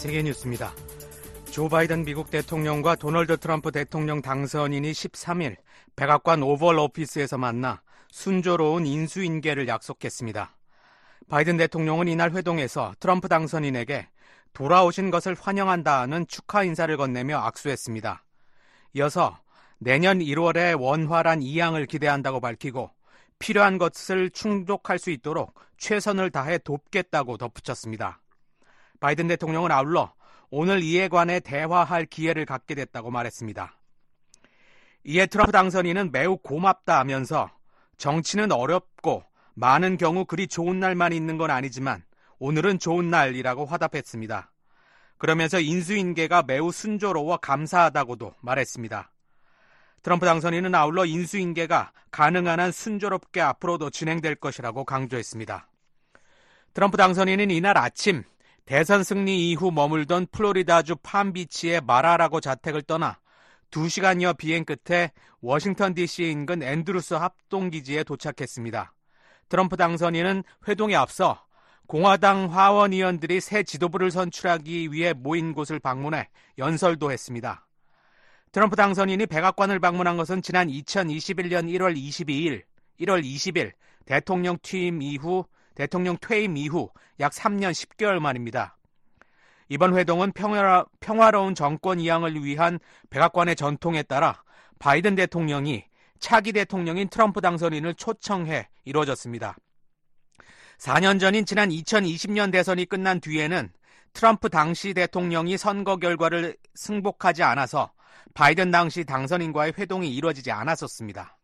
세계뉴스입니다. 조 바이든 미국 대통령과 도널드 트럼프 대통령 당선인이 13일 백악관 오벌 오피스에서 만나 순조로운 인수인계를 약속했습니다. 바이든 대통령은 이날 회동에서 트럼프 당선인에게 돌아오신 것을 환영한다는 축하 인사를 건네며 악수했습니다. 이어서 내년 1월에 원활한 이양을 기대한다고 밝히고 필요한 것을 충족할 수 있도록 최선을 다해 돕겠다고 덧붙였습니다. 바이든 대통령은 아울러 오늘 이에 관해 대화할 기회를 갖게 됐다고 말했습니다. 이에 트럼프 당선인은 매우 고맙다 하면서 정치는 어렵고 많은 경우 그리 좋은 날만 있는 건 아니지만 오늘은 좋은 날이라고 화답했습니다. 그러면서 인수인계가 매우 순조로워 감사하다고도 말했습니다. 트럼프 당선인은 아울러 인수인계가 가능한 한 순조롭게 앞으로도 진행될 것이라고 강조했습니다. 트럼프 당선인은 이날 아침 대선 승리 이후 머물던 플로리다주 팜비치의 마라라고 자택을 떠나 2시간여 비행 끝에 워싱턴 DC 인근 앤드루스 합동기지에 도착했습니다. 트럼프 당선인은 회동에 앞서 공화당 하원 의원들이 새 지도부를 선출하기 위해 모인 곳을 방문해 연설도 했습니다. 트럼프 당선인이 백악관을 방문한 것은 지난 2021년 1월 20일 대통령 퇴임 이후 약 3년 10개월 만입니다. 이번 회동은 평화로운 정권 이양을 위한 백악관의 전통에 따라 바이든 대통령이 차기 대통령인 트럼프 당선인을 초청해 이루어졌습니다. 4년 전인 지난 2020년 대선이 끝난 뒤에는 트럼프 당시 대통령이 선거 결과를 승복하지 않아서 바이든 당시 당선인과의 회동이 이루어지지 않았었습니다.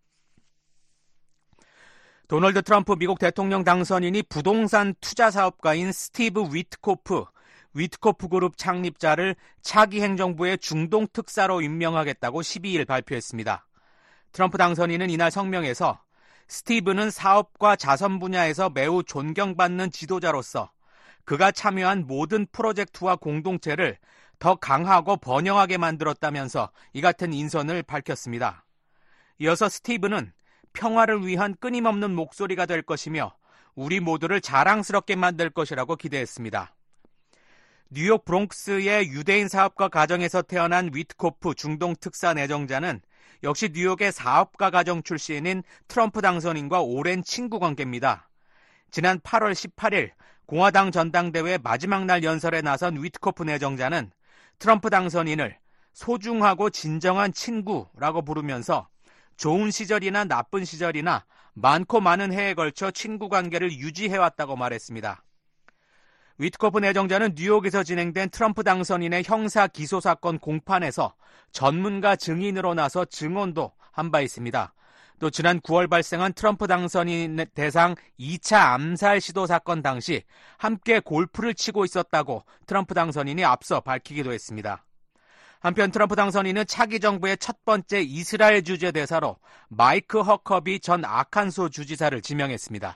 도널드 트럼프 미국 대통령 당선인이 부동산 투자 사업가인 스티브 위트코프 그룹 창립자를 차기 행정부의 중동 특사로 임명하겠다고 12일 발표했습니다. 트럼프 당선인은 이날 성명에서 스티브는 사업과 자선 분야에서 매우 존경받는 지도자로서 그가 참여한 모든 프로젝트와 공동체를 더 강하고 번영하게 만들었다면서 이 같은 인선을 밝혔습니다. 이어서 스티브는 평화를 위한 끊임없는 목소리가 될 것이며 우리 모두를 자랑스럽게 만들 것이라고 기대했습니다. 뉴욕 브롱크스의 유대인 사업가 가정에서 태어난 위트코프 중동 특사 내정자는 역시 뉴욕의 사업가 가정 출신인 트럼프 당선인과 오랜 친구 관계입니다. 지난 8월 18일 공화당 전당대회 마지막 날 연설에 나선 위트코프 내정자는 트럼프 당선인을 소중하고 진정한 친구라고 부르면서 좋은 시절이나 나쁜 시절이나 많고 많은 해에 걸쳐 친구 관계를 유지해왔다고 말했습니다. 위트코프 내정자는 뉴욕에서 진행된 트럼프 당선인의 형사 기소 사건 공판에서 전문가 증인으로 나서 증언도 한 바 있습니다. 또 지난 9월 발생한 트럼프 당선인 대상 2차 암살 시도 사건 당시 함께 골프를 치고 있었다고 트럼프 당선인이 앞서 밝히기도 했습니다. 한편 트럼프 당선인은 차기 정부의 첫 번째 이스라엘 주재 대사로 마이크 허커비 전 아칸소 주지사를 지명했습니다.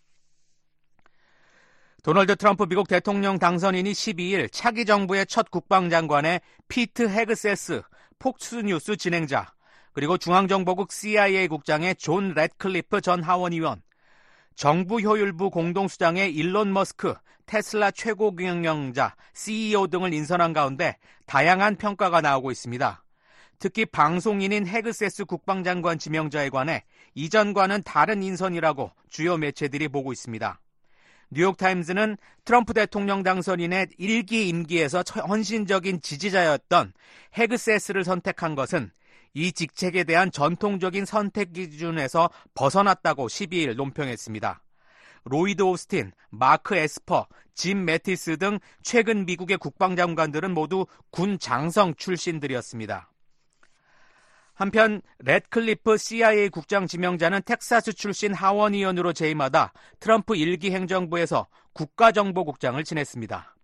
도널드 트럼프 미국 대통령 당선인이 12일 차기 정부의 첫 국방장관에 피트 헤그세스 폭스뉴스 진행자, 그리고 중앙정보국 CIA 국장의 존 래드클리프 전 하원의원, 정부효율부 공동수장의 일론 머스크 테슬라 최고 경영자 CEO 등을 인선한 가운데 다양한 평가가 나오고 있습니다. 특히 방송인인 헤그세스 국방장관 지명자에 관해 이전과는 다른 인선이라고 주요 매체들이 보고 있습니다. 뉴욕타임즈는 트럼프 대통령 당선인의 1기 임기에서 헌신적인 지지자였던 헤그세스를 선택한 것은 이 직책에 대한 전통적인 선택 기준에서 벗어났다고 12일 논평했습니다. 로이드 오스틴, 마크 에스퍼, 짐 매티스 등 최근 미국의 국방장관들은 모두 군 장성 출신들이었습니다. 한편 래드클리프 CIA 국장 지명자는 텍사스 출신 하원의원으로 재임하다 트럼프 1기 행정부에서 국가정보국장을 지냈습니다.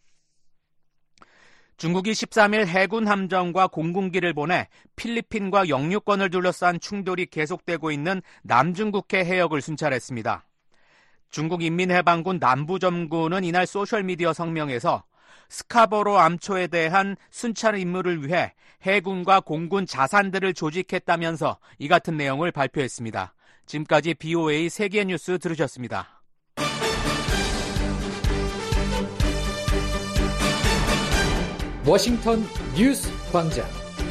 중국이 13일 해군 함정과 공군기를 보내 필리핀과 영유권을 둘러싼 충돌이 계속되고 있는 남중국해 해역을 순찰했습니다. 중국 인민해방군 남부점군은 이날 소셜미디어 성명에서 스카보로 암초에 대한 순찰 임무를 위해 해군과 공군 자산들을 조직했다면서 이 같은 내용을 발표했습니다. 지금까지 BOA 세계뉴스 들으셨습니다. 워싱턴 뉴스 광장.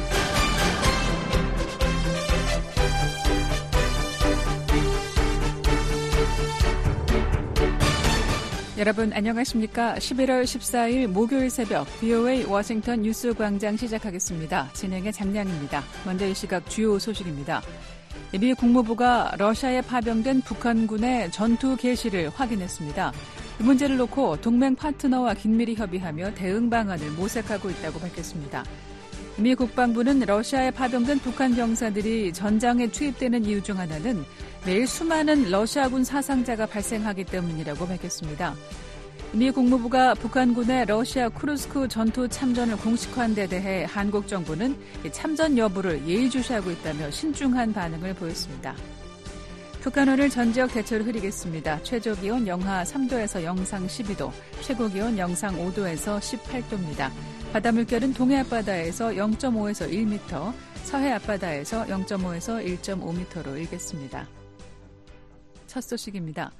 여러분 안녕하십니까? 11월 14일 목요일 새벽 VOA 워싱턴 뉴스 광장 시작하겠습니다. 진행의 장량입니다. 먼저 이 시각 주요 소식입니다. 미 국무부가 러시아에 파병된 북한군의 전투 개시를 확인했습니다. 이 문제를 놓고 동맹 파트너와 긴밀히 협의하며 대응 방안을 모색하고 있다고 밝혔습니다. 미 국방부는 러시아에 파병된 북한 병사들이 전장에 투입되는 이유 중 하나는 매일 수많은 러시아군 사상자가 발생하기 때문이라고 밝혔습니다. 미 국무부가 북한군의 러시아 쿠르스크 전투 참전을 공식화한 데 대해 한국 정부는 참전 여부를 예의주시하고 있다며 신중한 반응을 보였습니다. 북한 오늘 전 지역 대체로 흐리겠습니다. 최저기온 영하 3도에서 영상 12도, 최고기온 영상 5도에서 18도입니다. 바다 물결은 동해 앞바다에서 0.5에서 1m, 서해 앞바다에서 0.5에서 1.5m로 일겠습니다. 첫 소식입니다.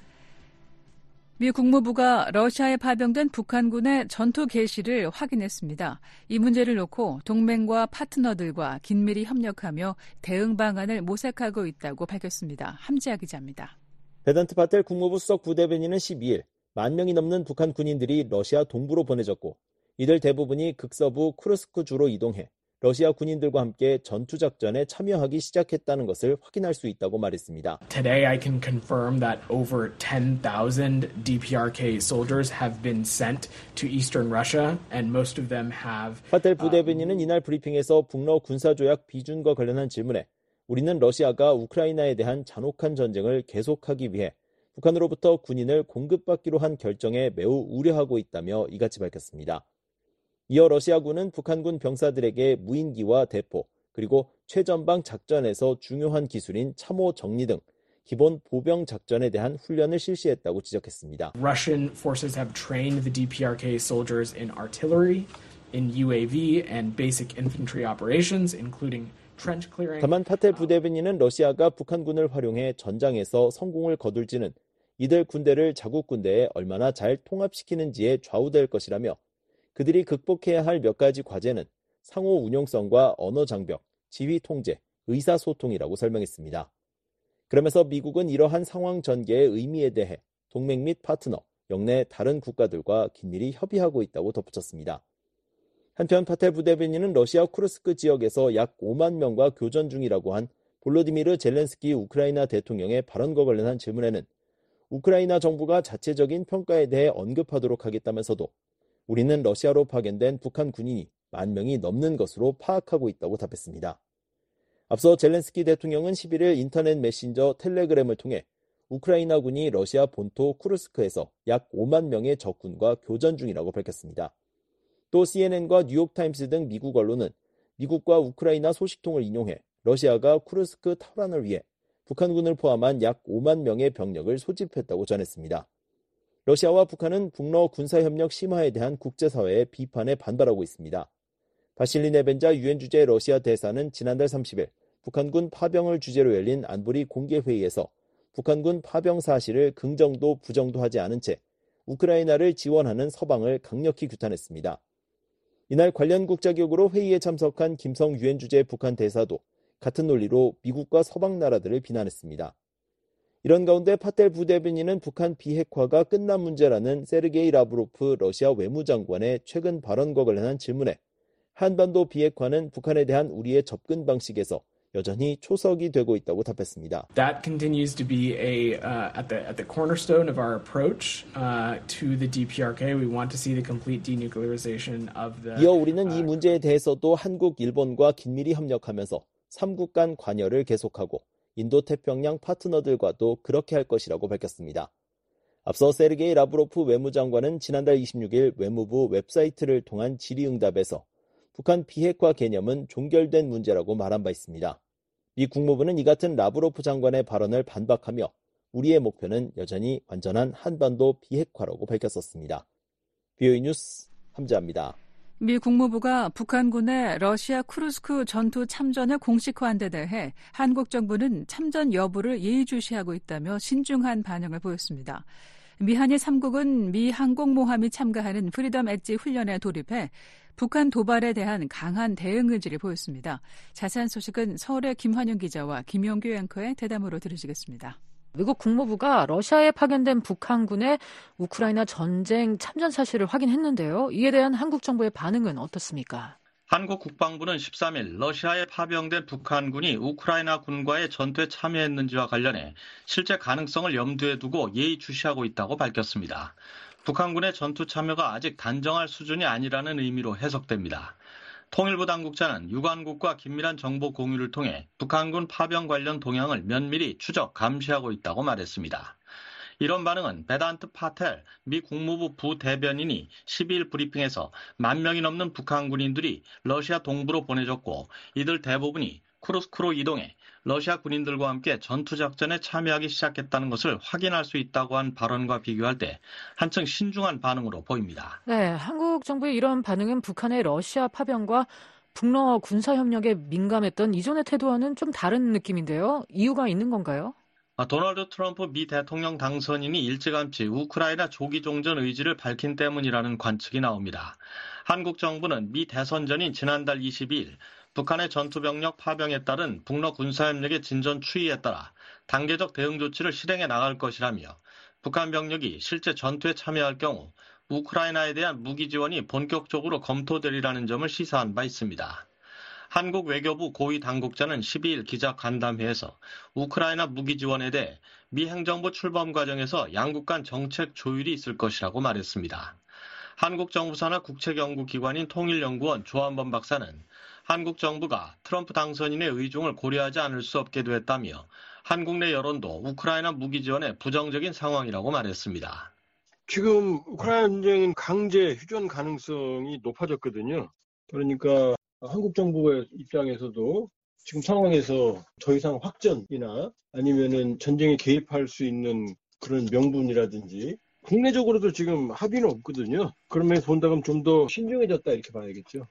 미 국무부가 러시아에 파병된 북한군의 전투 개시를 확인했습니다. 이 문제를 놓고 동맹과 파트너들과 긴밀히 협력하며 대응 방안을 모색하고 있다고 밝혔습니다. 함지아 기자입니다. 베단트 파텔 국무부 수석 부대변인은 12일 10,000명이 넘는 북한 군인들이 러시아 동부로 보내졌고 이들 대부분이 극서부 쿠르스크 주로 이동해 러시아 군인들과 함께 전투작전에 참여하기 시작했다는 것을 확인할 수 있다고 말했습니다. Today I can confirm that over 10,000 DPRK soldiers have been sent to eastern Russia and most of them have... 파텔 부대변인은 이날 브리핑에서 북러 군사조약 비준과 관련한 질문에 우리는 러시아가 우크라이나에 대한 잔혹한 전쟁을 계속하기 위해 북한으로부터 군인을 공급받기로 한 결정에 매우 우려하고 있다며 이같이 밝혔습니다. 이어 러시아군은 북한군 병사들에게 무인기와 대포, 그리고 최전방 작전에서 중요한 기술인 참호 정리 등 기본 보병 작전에 대한 훈련을 실시했다고 지적했습니다. Russian forces have trained the DPRK soldiers in artillery, in UAV and basic infantry operations, including trench clearing. 다만 파텔 부대변인은 러시아가 북한군을 활용해 전장에서 성공을 거둘지는 이들 군대를 자국 군대에 얼마나 잘 통합시키는지에 좌우될 것이라며 그들이 극복해야 할 몇 가지 과제는 상호 운용성과 언어 장벽, 지휘 통제, 의사소통이라고 설명했습니다. 그러면서 미국은 이러한 상황 전개의 의미에 대해 동맹 및 파트너, 역내 다른 국가들과 긴밀히 협의하고 있다고 덧붙였습니다. 한편 파텔 부대변인은 러시아 쿠르스크 지역에서 약 5만 명과 교전 중이라고 한 볼로디미르 젤렌스키 우크라이나 대통령의 발언과 관련한 질문에는 우크라이나 정부가 자체적인 평가에 대해 언급하도록 하겠다면서도 우리는 러시아로 파견된 북한 군인이 10,000명이 넘는 것으로 파악하고 있다고 답했습니다. 앞서 젤렌스키 대통령은 11일 인터넷 메신저 텔레그램을 통해 우크라이나군이 러시아 본토 쿠르스크에서 약 5만 명의 적군과 교전 중이라고 밝혔습니다. 또 CNN과 뉴욕타임스 등 미국 언론은 미국과 우크라이나 소식통을 인용해 러시아가 쿠르스크 탈환을 위해 북한군을 포함한 약 5만 명의 병력을 소집했다고 전했습니다. 러시아와 북한은 북러 군사협력 심화에 대한 국제사회의 비판에 반발하고 있습니다. 바실리 네벤자 유엔 주재 러시아 대사는 지난달 30일 북한군 파병을 주제로 열린 안보리 공개회의에서 북한군 파병 사실을 긍정도 부정도 하지 않은 채 우크라이나를 지원하는 서방을 강력히 규탄했습니다. 이날 관련 국자격으로 회의에 참석한 김성 유엔 주재 북한 대사도 같은 논리로 미국과 서방 나라들을 비난했습니다. 이런 가운데 파텔 부대변인은 북한 비핵화가 끝난 문제라는 세르게이 라브로프 러시아 외무장관의 최근 발언과 관련한 질문에 한반도 비핵화는 북한에 대한 우리의 접근 방식에서 여전히 초석이 되고 있다고 답했습니다. That continues to be at the cornerstone of our approach to the DPRK. We want to see the complete denuclearization of the. 이어 우리는 이 문제에 대해서도 한국, 일본과 긴밀히 협력하면서 3국 간 관여를 계속하고 인도태평양 파트너들과도 그렇게 할 것이라고 밝혔습니다. 앞서 세르게이 라브로프 외무장관은 지난달 26일 외무부 웹사이트를 통한 질의응답에서 북한 비핵화 개념은 종결된 문제라고 말한 바 있습니다. 미 국무부는 이 같은 라브로프 장관의 발언을 반박하며 우리의 목표는 여전히 완전한 한반도 비핵화라고 밝혔었습니다. VOA 뉴스 함지아입니다. 미 국무부가 북한군의 러시아 쿠르스크 전투 참전을 공식화한 데 대해 한국 정부는 참전 여부를 예의주시하고 있다며 신중한 반응을 보였습니다. 미한일 3국은 미 항공모함이 참가하는 프리덤 엣지 훈련에 돌입해 북한 도발에 대한 강한 대응 의지를 보였습니다. 자세한 소식은 서울의 김환영 기자와 김용규 앵커의 대담으로 들으시겠습니다. 미국 국무부가 러시아에 파견된 북한군의 우크라이나 전쟁 참전 사실을 확인했는데요. 이에 대한 한국 정부의 반응은 어떻습니까? 한국 국방부는 13일 러시아에 파병된 북한군이 우크라이나 군과의 전투에 참여했는지와 관련해 실제 가능성을 염두에 두고 예의주시하고 있다고 밝혔습니다. 북한군의 전투 참여가 아직 단정할 수준이 아니라는 의미로 해석됩니다. 통일부 당국자는 유관국과 긴밀한 정보 공유를 통해 북한군 파병 관련 동향을 면밀히 추적, 감시하고 있다고 말했습니다. 이런 반응은 베단트 파텔 미 국무부 부대변인이 12일 브리핑에서 10,000명이 넘는 북한 군인들이 러시아 동부로 보내졌고 이들 대부분이 쿠르스크로 이동해 러시아 군인들과 함께 전투작전에 참여하기 시작했다는 것을 확인할 수 있다고 한 발언과 비교할 때 한층 신중한 반응으로 보입니다. 네, 한국 정부의 이런 반응은 북한의 러시아 파병과 북러 군사협력에 민감했던 이전의 태도와는 좀 다른 느낌인데요. 이유가 있는 건가요? 도널드 트럼프 미 대통령 당선인이 일찌감치 우크라이나 조기 종전 의지를 밝힌 때문이라는 관측이 나옵니다. 한국 정부는 미 대선 전인 지난달 22일 북한의 전투병력 파병에 따른 북러 군사협력의 진전 추이에 따라 단계적 대응 조치를 실행해 나갈 것이라며 북한 병력이 실제 전투에 참여할 경우 우크라이나에 대한 무기 지원이 본격적으로 검토되리라는 점을 시사한 바 있습니다. 한국 외교부 고위 당국자는 12일 기자 간담회에서 우크라이나 무기 지원에 대해 미 행정부 출범 과정에서 양국 간 정책 조율이 있을 것이라고 말했습니다. 한국 정부 산하 국책연구기관인 통일연구원 조한범 박사는 한국 정부가 트럼프 당선인의 의중을 고려하지 않을 수 없게 됐다며 한국 내 여론도 우크라이나 무기 지원에 부정적인 상황이라고 말했습니다. 지금 우크라이나 전쟁은 강제 휴전 가능성이 높아졌거든요. 그러니까 한국 정부의 입장에서도 지금 상황에서 더 이상 확전이나 아니면은 전쟁에 개입할 수 있는 그런 명분이라든지 국내적으로도 지금 합의는 없거든요. 그러면서 본다면 좀 더 신중해졌다 이렇게 봐야겠죠.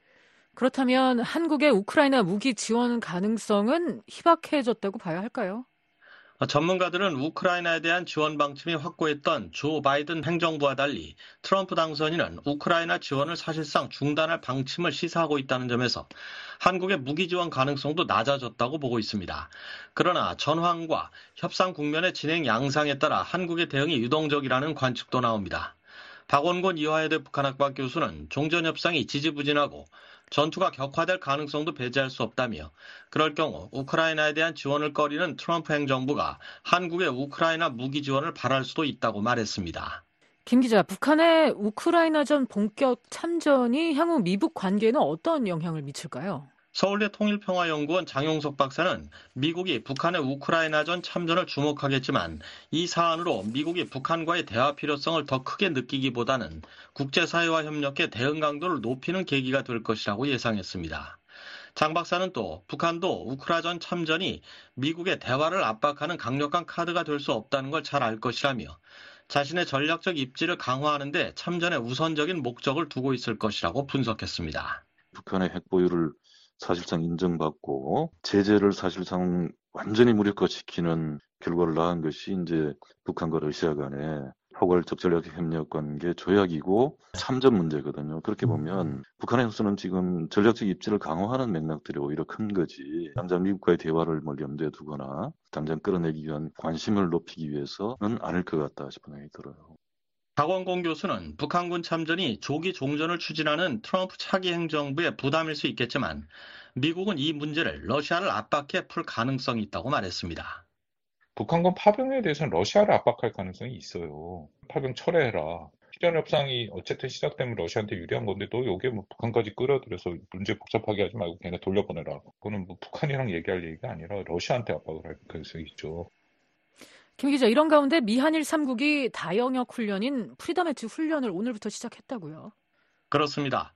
그렇다면 한국의 우크라이나 무기 지원 가능성은 희박해졌다고 봐야 할까요? 전문가들은 우크라이나에 대한 지원 방침이 확고했던 조 바이든 행정부와 달리 트럼프 당선인은 우크라이나 지원을 사실상 중단할 방침을 시사하고 있다는 점에서 한국의 무기 지원 가능성도 낮아졌다고 보고 있습니다. 그러나 전황과 협상 국면의 진행 양상에 따라 한국의 대응이 유동적이라는 관측도 나옵니다. 박원곤 이화여대 북한학과 교수는 종전협상이 지지부진하고 전투가 격화될 가능성도 배제할 수 없다며 그럴 경우 우크라이나에 대한 지원을 꺼리는 트럼프 행정부가 한국의 우크라이나 무기 지원을 바랄 수도 있다고 말했습니다. 김 기자, 북한의 우크라이나전 본격 참전이 향후 미북 관계에는 어떤 영향을 미칠까요? 서울대 통일평화연구원 장용석 박사는 미국이 북한의 우크라이나전 참전을 주목하겠지만 이 사안으로 미국이 북한과의 대화 필요성을 더 크게 느끼기보다는 국제사회와 협력해 대응 강도를 높이는 계기가 될 것이라고 예상했습니다. 장 박사는 또 북한도 우크라이나전 참전이 미국의 대화를 압박하는 강력한 카드가 될 수 없다는 걸 잘 알 것이라며 자신의 전략적 입지를 강화하는 데 참전의 우선적인 목적을 두고 있을 것이라고 분석했습니다. 북한의 핵보유를 사실상 인정받고 제재를 사실상 완전히 무력화시키는 결과를 낳은 것이 이제 북한과 러시아 간의 포괄적 전략적 협력 관계 조약이고 참전 문제거든요. 그렇게 보면 북한에서는 지금 전략적 입지를 강화하는 맥락들이 오히려 큰 거지. 당장 미국과의 대화를 염두에 두거나 당장 끌어내기 위한 관심을 높이기 위해서는 아닐 것 같다 싶은 생각이 들어요. 박원공 교수는 북한군 참전이 조기 종전을 추진하는 트럼프 차기 행정부의 부담일 수 있겠지만 미국은 이 문제를 러시아를 압박해 풀 가능성이 있다고 말했습니다. 북한군 파병에 대해서는 러시아를 압박할 가능성이 있어요. 파병 철회해라. 휴전 협상이 어쨌든 시작되면 러시아한테 유리한 건데 너 여기에 뭐 북한까지 끌어들여서 문제 복잡하게 하지 말고 걔네 돌려보내라. 그거는 뭐 북한이랑 얘기할 얘기가 아니라 러시아한테 압박을 할 가능성이 있죠. 김 기자, 이런 가운데 미한일 3국이 다영역 훈련인 프리덤 엣지 훈련을 오늘부터 시작했다고요? 그렇습니다.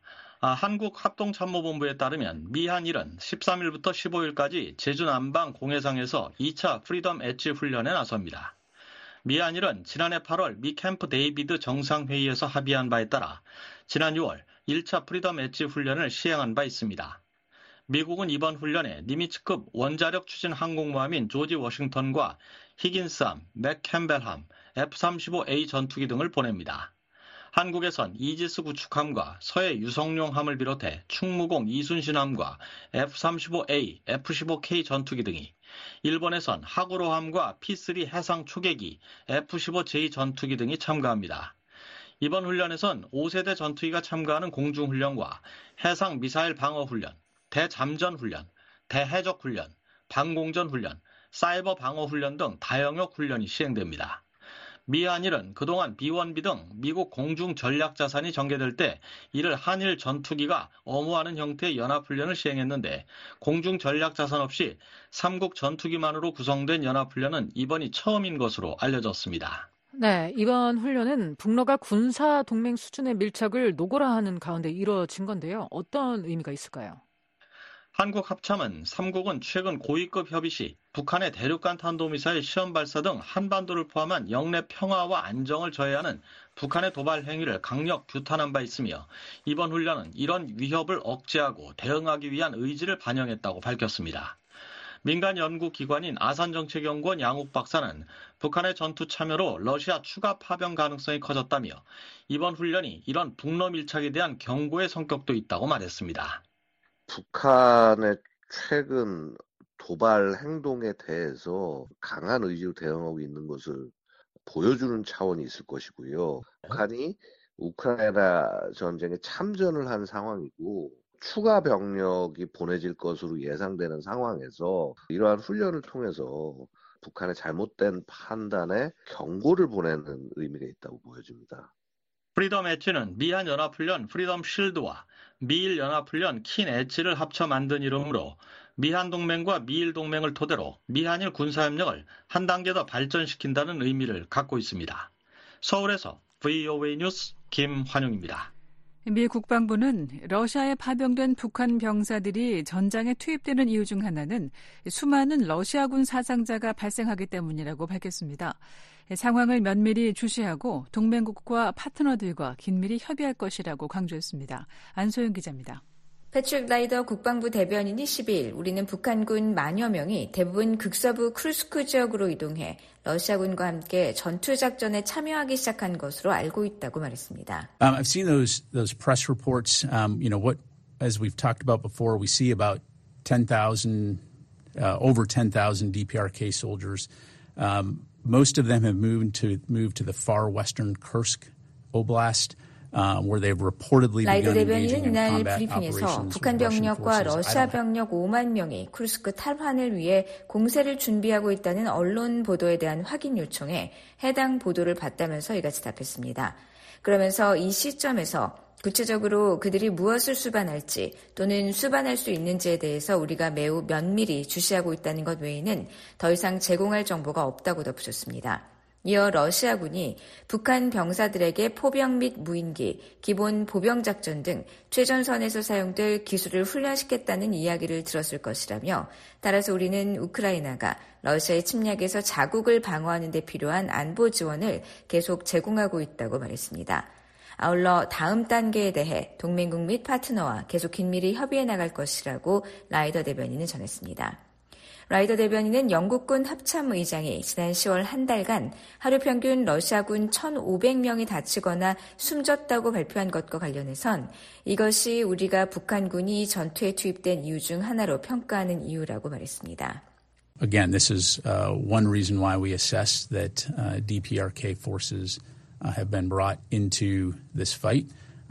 한국합동참모본부에 따르면 미한일은 13일부터 15일까지 제주 남방 공해상에서 2차 프리덤 엣지 훈련에 나섭니다. 미한일은 지난해 8월 미 캠프 데이비드 정상회의에서 합의한 바에 따라 지난 6월 1차 프리덤 엣지 훈련을 시행한 바 있습니다. 미국은 이번 훈련에 니미츠급 원자력 추진 항공모함인 조지 워싱턴과 히긴스함, 맥캠벨함, F-35A 전투기 등을 보냅니다. 한국에선 이지스 구축함과 서해 유성룡함을 비롯해 충무공 이순신함과 F-35A, F-15K 전투기 등이, 일본에선 하구로함과 P-3 해상 초계기, F-15J 전투기 등이 참가합니다. 이번 훈련에선 5세대 전투기가 참가하는 공중훈련과 해상 미사일 방어훈련, 대잠전훈련, 대해적훈련, 방공전훈련, 사이버 방어훈련 등 다영역 훈련이 시행됩니다. 미 한일은 그동안 B-1B 등 미국 공중 전략 자산이 전개될 때 이를 한일 전투기가 엄호하는 형태의 연합훈련을 시행했는데, 공중 전략 자산 없이 3국 전투기만으로 구성된 연합훈련은 이번이 처음인 것으로 알려졌습니다. 네, 이번 훈련은 북러가 군사 동맹 수준의 밀착을 노골화하는 가운데 이루어진 건데요. 어떤 의미가 있을까요? 한국 합참은 3국은 최근 고위급 협의 시 북한의 대륙간 탄도미사일 시험 발사 등 한반도를 포함한 영내 평화와 안정을 저해하는 북한의 도발 행위를 강력 규탄한 바 있으며, 이번 훈련은 이런 위협을 억제하고 대응하기 위한 의지를 반영했다고 밝혔습니다. 민간 연구기관인 아산정책연구원 양욱 박사는 북한의 전투 참여로 러시아 추가 파병 가능성이 커졌다며, 이번 훈련이 이런 북러 밀착에 대한 경고의 성격도 있다고 말했습니다. 북한의 최근 도발 행동에 대해서 강한 의지로 대응하고 있는 것을 보여주는 차원이 있을 것이고요. 북한이 우크라이나 전쟁에 참전을 한 상황이고 추가 병력이 보내질 것으로 예상되는 상황에서 이러한 훈련을 통해서 북한의 잘못된 판단에 경고를 보내는 의미가 있다고 보여집니다. 프리덤 엣지는 미한 연합훈련 프리덤 실드와 미일 연합훈련 킨 엣지를 합쳐 만든 이름으로, 미한 동맹과 미일 동맹을 토대로 미한일 군사협력을 한 단계 더 발전시킨다는 의미를 갖고 있습니다. 서울에서 VOA 뉴스 김환용입니다. 미 국방부는 러시아에 파병된 북한 병사들이 전장에 투입되는 이유 중 하나는 수많은 러시아군 사상자가 발생하기 때문이라고 밝혔습니다. 상황을 면밀히 주시하고 동맹국과 파트너들과 긴밀히 협의할 것이라고 강조했습니다. 안소영 기자입니다. 패트릭 라이더 국방부 대변인이 12일 우리는 북한군 만여 명이 대부분 극서부 크루스크 지역으로 이동해 러시아군과 함께 전투작전에 참여하기 시작한 것으로 알고 있다고 말했습니다. I've seen those press reports. As we've talked about before, we see about 10,000, over 10,000 DPRK soldiers. Most of them have moved to the far western Kursk Oblast. 라이더 대변인은 이날 브리핑에서 북한 병력과 러시아 병력 5만 명이 쿠르스크 탈환을 위해 공세를 준비하고 있다는 언론 보도에 대한 확인 요청에 해당 보도를 받다면서 이같이 답했습니다. 그러면서 이 시점에서 구체적으로 그들이 무엇을 수반할지 또는 수반할 수 있는지에 대해서 우리가 매우 면밀히 주시하고 있다는 것 외에는 더 이상 제공할 정보가 없다고 덧붙였습니다. 이어 러시아군이 북한 병사들에게 포병 및 무인기, 기본 보병작전 등 최전선에서 사용될 기술을 훈련시켰다는 이야기를 들었을 것이라며, 따라서 우리는 우크라이나가 러시아의 침략에서 자국을 방어하는 데 필요한 안보 지원을 계속 제공하고 있다고 말했습니다. 아울러 다음 단계에 대해 동맹국 및 파트너와 계속 긴밀히 협의해 나갈 것이라고 라이더 대변인은 전했습니다. 라이더 대변인은 영국군 합참의장이 지난 10월 한 달간 하루 평균 러시아군 1,500명이 다치거나 숨졌다고 발표한 것과 관련해선 이것이 우리가 북한군이 전투에 투입된 이유 중 하나로 평가하는 이유라고 말했습니다. Again, this is one reason why we assess that DPRK forces have been brought into this fight.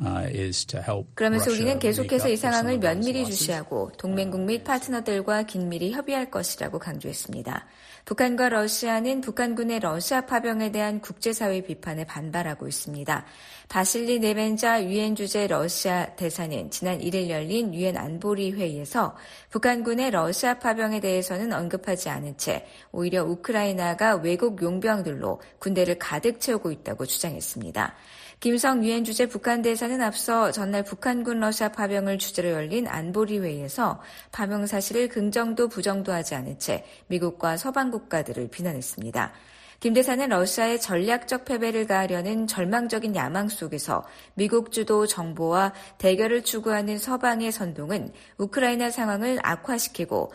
그러면서 우리는 계속해서 이 상황을 면밀히 주시하고 동맹국 및 파트너들과 긴밀히 협의할 것이라고 강조했습니다. 북한과 러시아는 북한군의 러시아 파병에 대한 국제사회 비판에 반발하고 있습니다. 바실리 네벤자 유엔 주재 러시아 대사는 지난 1일 열린 유엔 안보리 회의에서 북한군의 러시아 파병에 대해서는 언급하지 않은 채 오히려 우크라이나가 외국 용병들로 군대를 가득 채우고 있다고 주장했습니다. 김성 유엔 주재 북한 대사는 앞서 전날 북한군 러시아 파병을 주제로 열린 안보리 회의에서 파병 사실을 긍정도 부정도 하지 않은 채 미국과 서방 국가들을 비난했습니다. 김 대사는 러시아의 전략적 패배를 가하려는 절망적인 야망 속에서 미국 주도 정보와 대결을 추구하는 서방의 선동은 우크라이나 상황을 악화시키고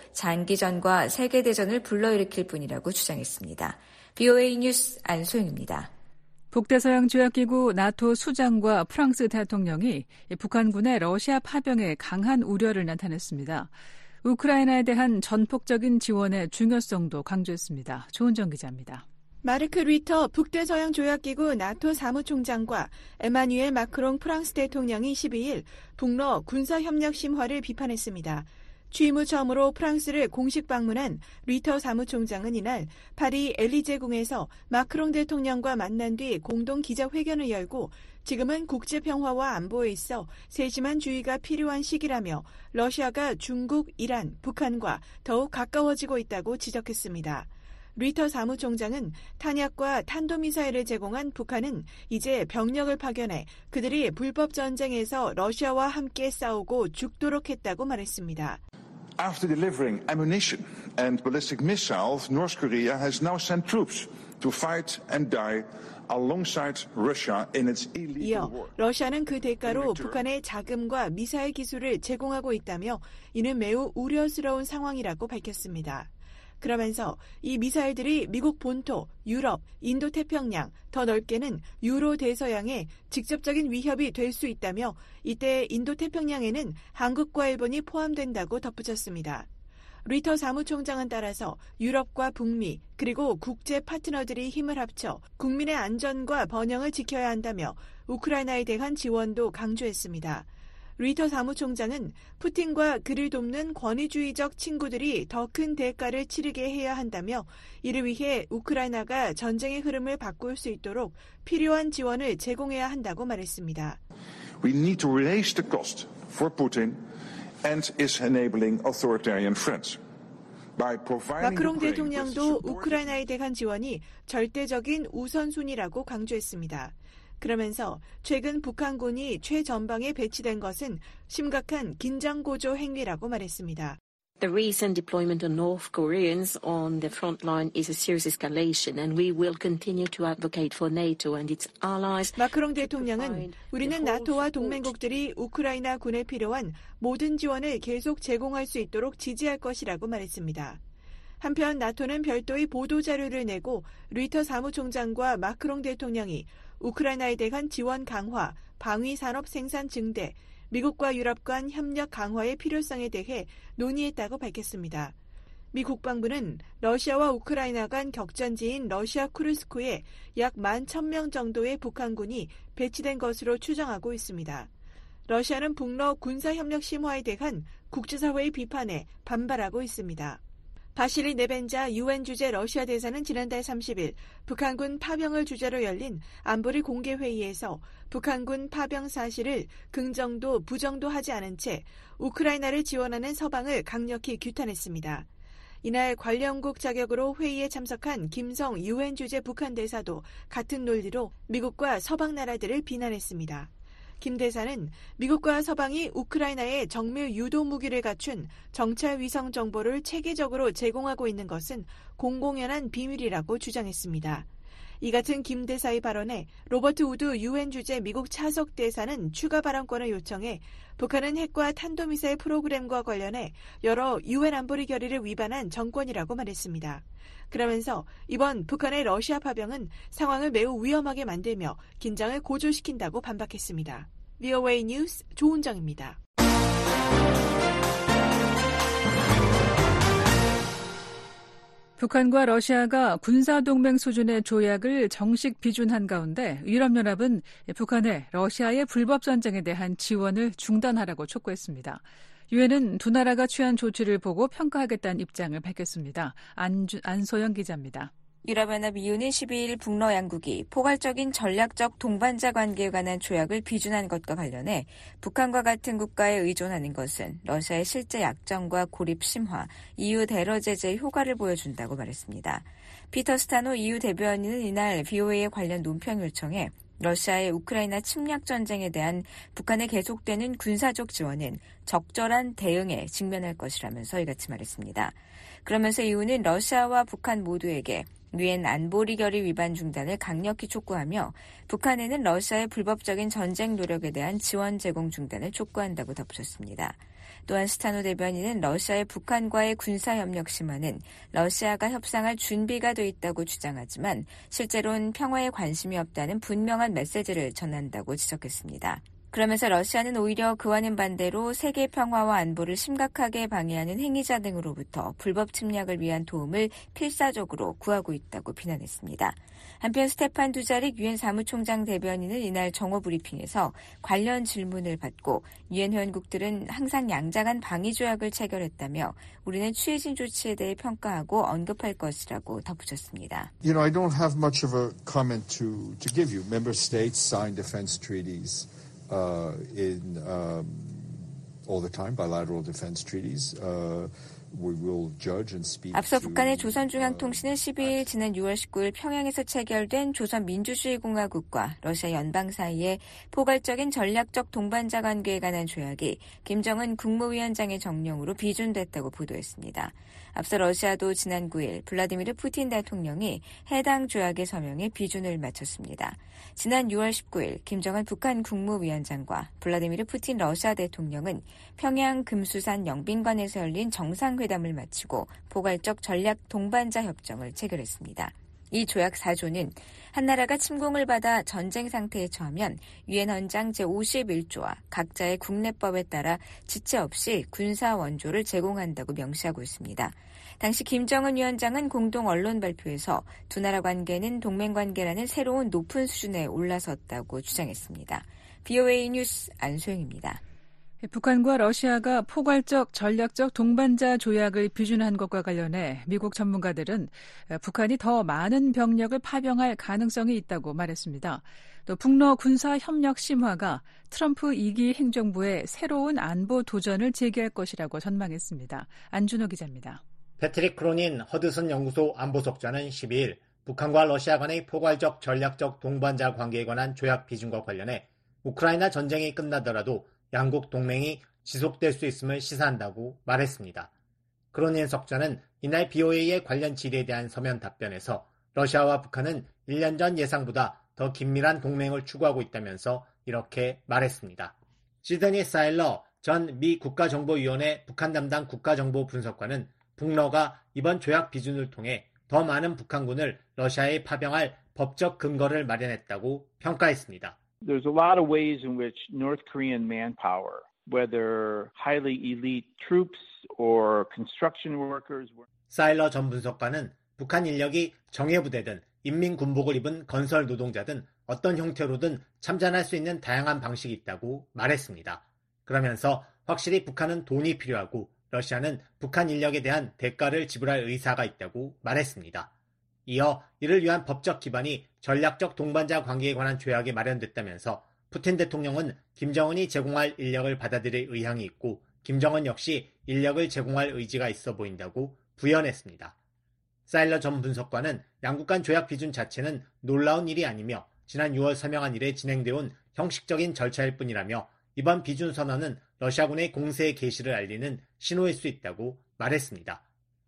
장기전과 세계대전을 불러일으킬 뿐이라고 주장했습니다. VOA 뉴스 안소영입니다. 북대서양 조약기구 나토 수장과 프랑스 대통령이 북한군의 러시아 파병에 강한 우려를 나타냈습니다. 우크라이나에 대한 전폭적인 지원의 중요성도 강조했습니다. 조은정 기자입니다. 마르크 리터 북대서양 조약기구 나토 사무총장과 에마뉘엘 마크롱 프랑스 대통령이 12일 북러 군사협력 심화를 비판했습니다. 취임 후 처음으로 프랑스를 공식 방문한 리터 사무총장은 이날 파리 엘리제궁에서 마크롱 대통령과 만난 뒤 공동 기자회견을 열고 지금은 국제평화와 안보에 있어 세심한 주의가 필요한 시기라며 러시아가 중국, 이란, 북한과 더욱 가까워지고 있다고 지적했습니다. 리터 사무총장은 탄약과 탄도미사일을 제공한 북한은 이제 병력을 파견해 그들이 불법 전쟁에서 러시아와 함께 싸우고 죽도록 했다고 말했습니다. After delivering ammunition and ballistic missiles, North Korea has now sent troops to fight and die alongside Russia in its illegal 이어 war. 러시아는 그 대가로 북한에 자금과 미사일 기술을 제공하고 있다며 이는 매우 우려스러운 상황이라고 밝혔습니다. 그러면서 이 미사일들이 미국 본토, 유럽, 인도태평양, 더 넓게는 유로 대서양에 직접적인 위협이 될 수 있다며 이때 인도태평양에는 한국과 일본이 포함된다고 덧붙였습니다. 리터 사무총장은 따라서 유럽과 북미 그리고 국제 파트너들이 힘을 합쳐 국민의 안전과 번영을 지켜야 한다며 우크라이나에 대한 지원도 강조했습니다. 리터 사무총장은 푸틴과 그를 돕는 권위주의적 친구들이 더 큰 대가를 치르게 해야 한다며 이를 위해 우크라이나가 전쟁의 흐름을 바꿀 수 있도록 필요한 지원을 제공해야 한다고 말했습니다. We need to raise the cost for Putin and his enabling authoritarian friends. 마크롱 대통령도 우크라이나에 대한 지원이 절대적인 우선순위라고 강조했습니다. 그러면서 최근 북한군이 최전방에 배치된 것은 심각한 긴장고조 행위라고 말했습니다. The recent deployment of North Koreans on the front line is a serious escalation, and we will continue to advocate for NATO and its allies. 마크롱 대통령은 우리는 나토와 동맹국들이 우크라이나 군에 필요한 모든 지원을 계속 제공할 수 있도록 지지할 것이라고 말했습니다. 한편 나토는 별도의 보도자료를 내고 리터 사무총장과 마크롱 대통령이 우크라이나에 대한 지원 강화, 방위 산업 생산 증대, 미국과 유럽 간 협력 강화의 필요성에 대해 논의했다고 밝혔습니다. 미 국방부는 러시아와 우크라이나 간 격전지인 러시아 쿠르스크에 약 11,000명 정도의 북한군이 배치된 것으로 추정하고 있습니다. 러시아는 북러 군사협력 심화에 대한 국제사회의 비판에 반발하고 있습니다. 바실리 네벤자 유엔 주재 러시아 대사는 지난달 30일 북한군 파병을 주제로 열린 안보리 공개회의에서 북한군 파병 사실을 긍정도 부정도 하지 않은 채 우크라이나를 지원하는 서방을 강력히 규탄했습니다. 이날 관련국 자격으로 회의에 참석한 김성 유엔 주재 북한 대사도 같은 논리로 미국과 서방 나라들을 비난했습니다. 김 대사는 미국과 서방이 우크라이나에 정밀 유도 무기를 갖춘 정찰 위성 정보를 체계적으로 제공하고 있는 것은 공공연한 비밀이라고 주장했습니다. 이 같은 김 대사의 발언에 로버트 우드 유엔 주재 미국 차석 대사는 추가 발언권을 요청해 북한은 핵과 탄도미사일 프로그램과 관련해 여러 유엔 안보리 결의를 위반한 정권이라고 말했습니다. 그러면서 이번 북한의 러시아 파병은 상황을 매우 위험하게 만들며 긴장을 고조시킨다고 반박했습니다. VOA 뉴스 조은정입니다. 북한과 러시아가 군사동맹 수준의 조약을 정식 비준한 가운데 유럽연합은 북한의 러시아의 불법 전쟁에 대한 지원을 중단하라고 촉구했습니다. 유엔은 두 나라가 취한 조치를 보고 평가하겠다는 입장을 밝혔습니다. 안소영 기자입니다. 유럽연합 EU는 12일 북러 양국이 포괄적인 전략적 동반자 관계에 관한 조약을 비준한 것과 관련해 북한과 같은 국가에 의존하는 것은 러시아의 실제 약점과 고립 심화, EU 대러 제재의 효과를 보여준다고 말했습니다. 피터 스타노 EU 대변인은 이날 VOA에 관련 논평 요청해 러시아의 우크라이나 침략 전쟁에 대한 북한의 계속되는 군사적 지원은 적절한 대응에 직면할 것이라면서 이같이 말했습니다. 그러면서 EU는 러시아와 북한 모두에게 유엔 안보리 결의 위반 중단을 강력히 촉구하며 북한에는 러시아의 불법적인 전쟁 노력에 대한 지원 제공 중단을 촉구한다고 덧붙였습니다. 또한 스타노 대변인은 러시아의 북한과의 군사협력 심화는 러시아가 협상할 준비가 돼 있다고 주장하지만 실제로는 평화에 관심이 없다는 분명한 메시지를 전한다고 지적했습니다. 그러면서 러시아는 오히려 그와는 반대로 세계 평화와 안보를 심각하게 방해하는 행위자 등으로부터 불법 침략을 위한 도움을 필사적으로 구하고 있다고 비난했습니다. 한편 스테판 두자릭 유엔 사무총장 대변인은 이날 정오 브리핑에서 관련 질문을 받고 유엔 회원국들은 항상 양자간 방위 조약을 체결했다며 우리는 취해진 조치에 대해 평가하고 언급할 것이라고 덧붙였습니다. I don't have much of a comment to give you. Member states sign defense treaties. In all the time, bilateral defense treaties. We will judge and speak. 앞서 북한의 조선중앙통신은 12일 지난 6월 19일 평양에서 체결된 조선민주주의공화국과 러시아 연방 사이의 포괄적인 전략적 동반자 관계에 관한 조약이 김정은 국무위원장의 정령으로 비준됐다고 보도했습니다. 앞서 러시아도 지난 9일 블라디미르 푸틴 대통령이 해당 조약의 서명에 비준을 마쳤습니다. 지난 6월 19일 김정은 북한 국무위원장과 블라디미르 푸틴 러시아 대통령은 평양 금수산 영빈관에서 열린 정상회담을 마치고 포괄적 전략 동반자 협정을 체결했습니다. 이 조약 4조는 한 나라가 침공을 받아 전쟁 상태에 처하면 유엔 헌장 제51조와 각자의 국내법에 따라 지체 없이 군사 원조를 제공한다고 명시하고 있습니다. 당시 김정은 위원장은 공동 언론 발표에서 두 나라 관계는 동맹 관계라는 새로운 높은 수준에 올라섰다고 주장했습니다. VOA 뉴스 안소영입니다. 북한과 러시아가 포괄적 전략적 동반자 조약을 비준한 것과 관련해 미국 전문가들은 북한이 더 많은 병력을 파병할 가능성이 있다고 말했습니다. 또 북러 군사협력 심화가 트럼프 2기 행정부의 새로운 안보 도전을 제기할 것이라고 전망했습니다. 안준호 기자입니다. 패트릭 크로닌 허드슨 연구소 안보석자는 12일 북한과 러시아 간의 포괄적 전략적 동반자 관계에 관한 조약 비준과 관련해 우크라이나 전쟁이 끝나더라도 양국 동맹이 지속될 수 있음을 시사한다고 말했습니다. 크로닌 석자는 이날 BOA의 관련 질의에 대한 서면 답변에서 러시아와 북한은 1년 전 예상보다 더 긴밀한 동맹을 추구하고 있다면서 이렇게 말했습니다. 시드니 사일러 전 미 국가정보위원회 북한 담당 국가정보 분석관은 북러가 이번 조약 비준을 통해 더 많은 북한군을 러시아에 파병할 법적 근거를 마련했다고 평가했습니다. There's a lot of ways in which North Korean manpower, whether highly elite troops or construction workers. 사일러 전 분석관은 북한 인력이 정예부대든 인민군복을 입은 건설 노동자든 어떤 형태로든 참전할 수 있는 다양한 방식이 있다고 말했습니다. 그러면서 확실히 북한은 돈이 필요하고 러시아는 북한 인력에 대한 대가를 지불할 의사가 있다고 말했습니다. 이어 이를 위한 법적 기반이 전략적 동반자 관계에 관한 조약이 마련됐다면서 푸틴 대통령은 김정은이 제공할 인력을 받아들일 의향이 있고 김정은 역시 인력을 제공할 의지가 있어 보인다고 부연했습니다. 사일러 전 분석관은 양국 간 조약 비준 자체는 놀라운 일이 아니며 지난 6월 서명한 이래 진행되어 온 형식적인 절차일 뿐이라며 이번 비준 선언은 러시아군의 공세 개시를 알리는 신호일 수 있다고 말했습니다.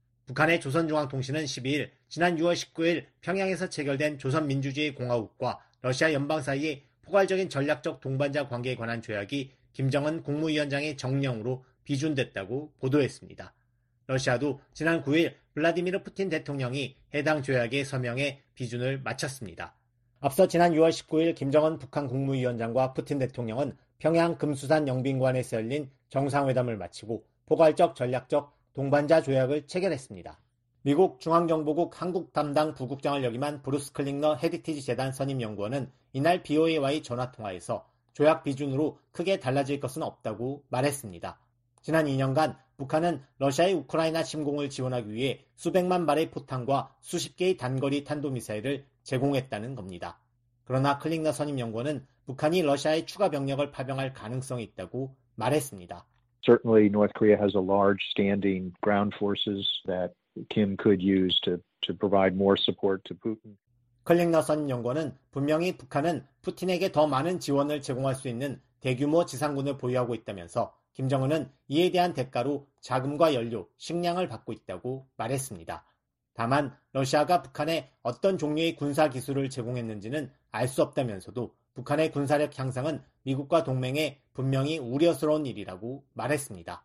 북한의 조선중앙통신은 12일 지난 6월 19일 평양에서 체결된 조선민주주의공화국과 러시아 연방 사이의 포괄적인 전략적 동반자 관계에 관한 조약이 김정은 국무위원장의 정령으로 비준됐다고 보도했습니다. 러시아도 지난 9일 블라디미르 푸틴 대통령이 해당 조약에 서명해 비준을 마쳤습니다. 앞서 지난 6월 19일 김정은 북한 국무위원장과 푸틴 대통령은 평양 금수산 영빈관에서 열린 정상회담을 마치고 포괄적 전략적 동반자 조약을 체결했습니다. 미국 중앙정보국 한국 담당 부국장을 역임한 브루스 클링너 헤리티지 재단 선임연구원은 이날 BOA와의 전화통화에서 조약 비준으로 크게 달라질 것은 없다고 말했습니다. 지난 2년간 북한은 러시아의 우크라이나 침공을 지원하기 위해 수백만 발의 포탄과 수십 개의 단거리 탄도미사일을 제공했다는 겁니다. 그러나 클링너 선임연구원은 북한이 러시아에 추가 병력을 파병할 가능성이 있다고 말했습니다. Certainly, North Korea has a large standing ground forces that Kim could use to provide more support to Putin. 클링너 선임연구원은 분명히 북한은 푸틴에게 더 많은 지원을 제공할 수 있는 대규모 지상군을 보유하고 있다면서 김정은은 이에 대한 대가로 자금과 연료, 식량을 받고 있다고 말했습니다. 다만 러시아가 북한에 어떤 종류의 군사 기술을 제공했는지는 알 수 없다면서도 북한의 군사력 향상은 미국과 동맹에 분명히 우려스러운 일이라고 말했습니다.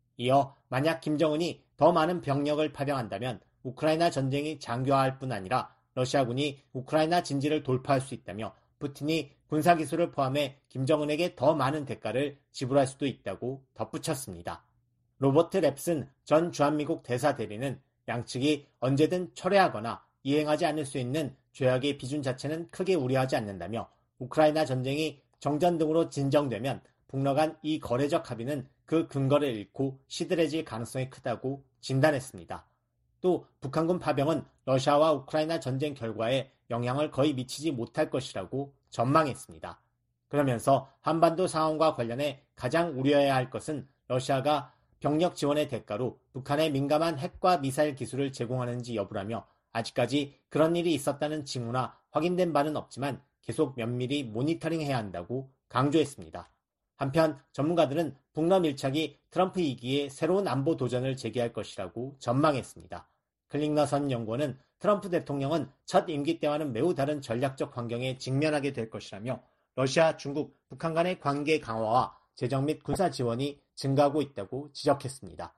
이어 만약 김정은이 더 많은 병력을 파병한다면 우크라이나 전쟁이 장기화할 뿐 아니라 러시아군이 우크라이나 진지를 돌파할 수 있다며 푸틴이 군사기술을 포함해 김정은에게 더 많은 대가를 지불할 수도 있다고 덧붙였습니다. 로버트 랩슨 전 주한미국 대사 대리는 양측이 언제든 철회하거나 이행하지 않을 수 있는 조약의 비준 자체는 크게 우려하지 않는다며 우크라이나 전쟁이 정전 등으로 진정되면 북러 간 이 거래적 합의는 그 근거를 잃고 시들해질 가능성이 크다고 진단했습니다. 또 북한군 파병은 러시아와 우크라이나 전쟁 결과에 영향을 거의 미치지 못할 것이라고 전망했습니다. 그러면서 한반도 상황과 관련해 가장 우려해야 할 것은 러시아가 병력 지원의 대가로 북한에 민감한 핵과 미사일 기술을 제공하는지 여부라며 아직까지 그런 일이 있었다는 징후나 확인된 바는 없지만 계속 면밀히 모니터링해야 한다고 강조했습니다. 한편 전문가들은 북러 밀착이 트럼프 2기에 새로운 안보 도전을 제기할 것이라고 전망했습니다. 클링너선 연구원은 트럼프 대통령은 첫 임기 때와는 매우 다른 전략적 환경에 직면하게 될 것이라며 러시아, 중국, 북한 간의 관계 강화와 재정 및 군사 지원이 증가하고 있다고 지적했습니다.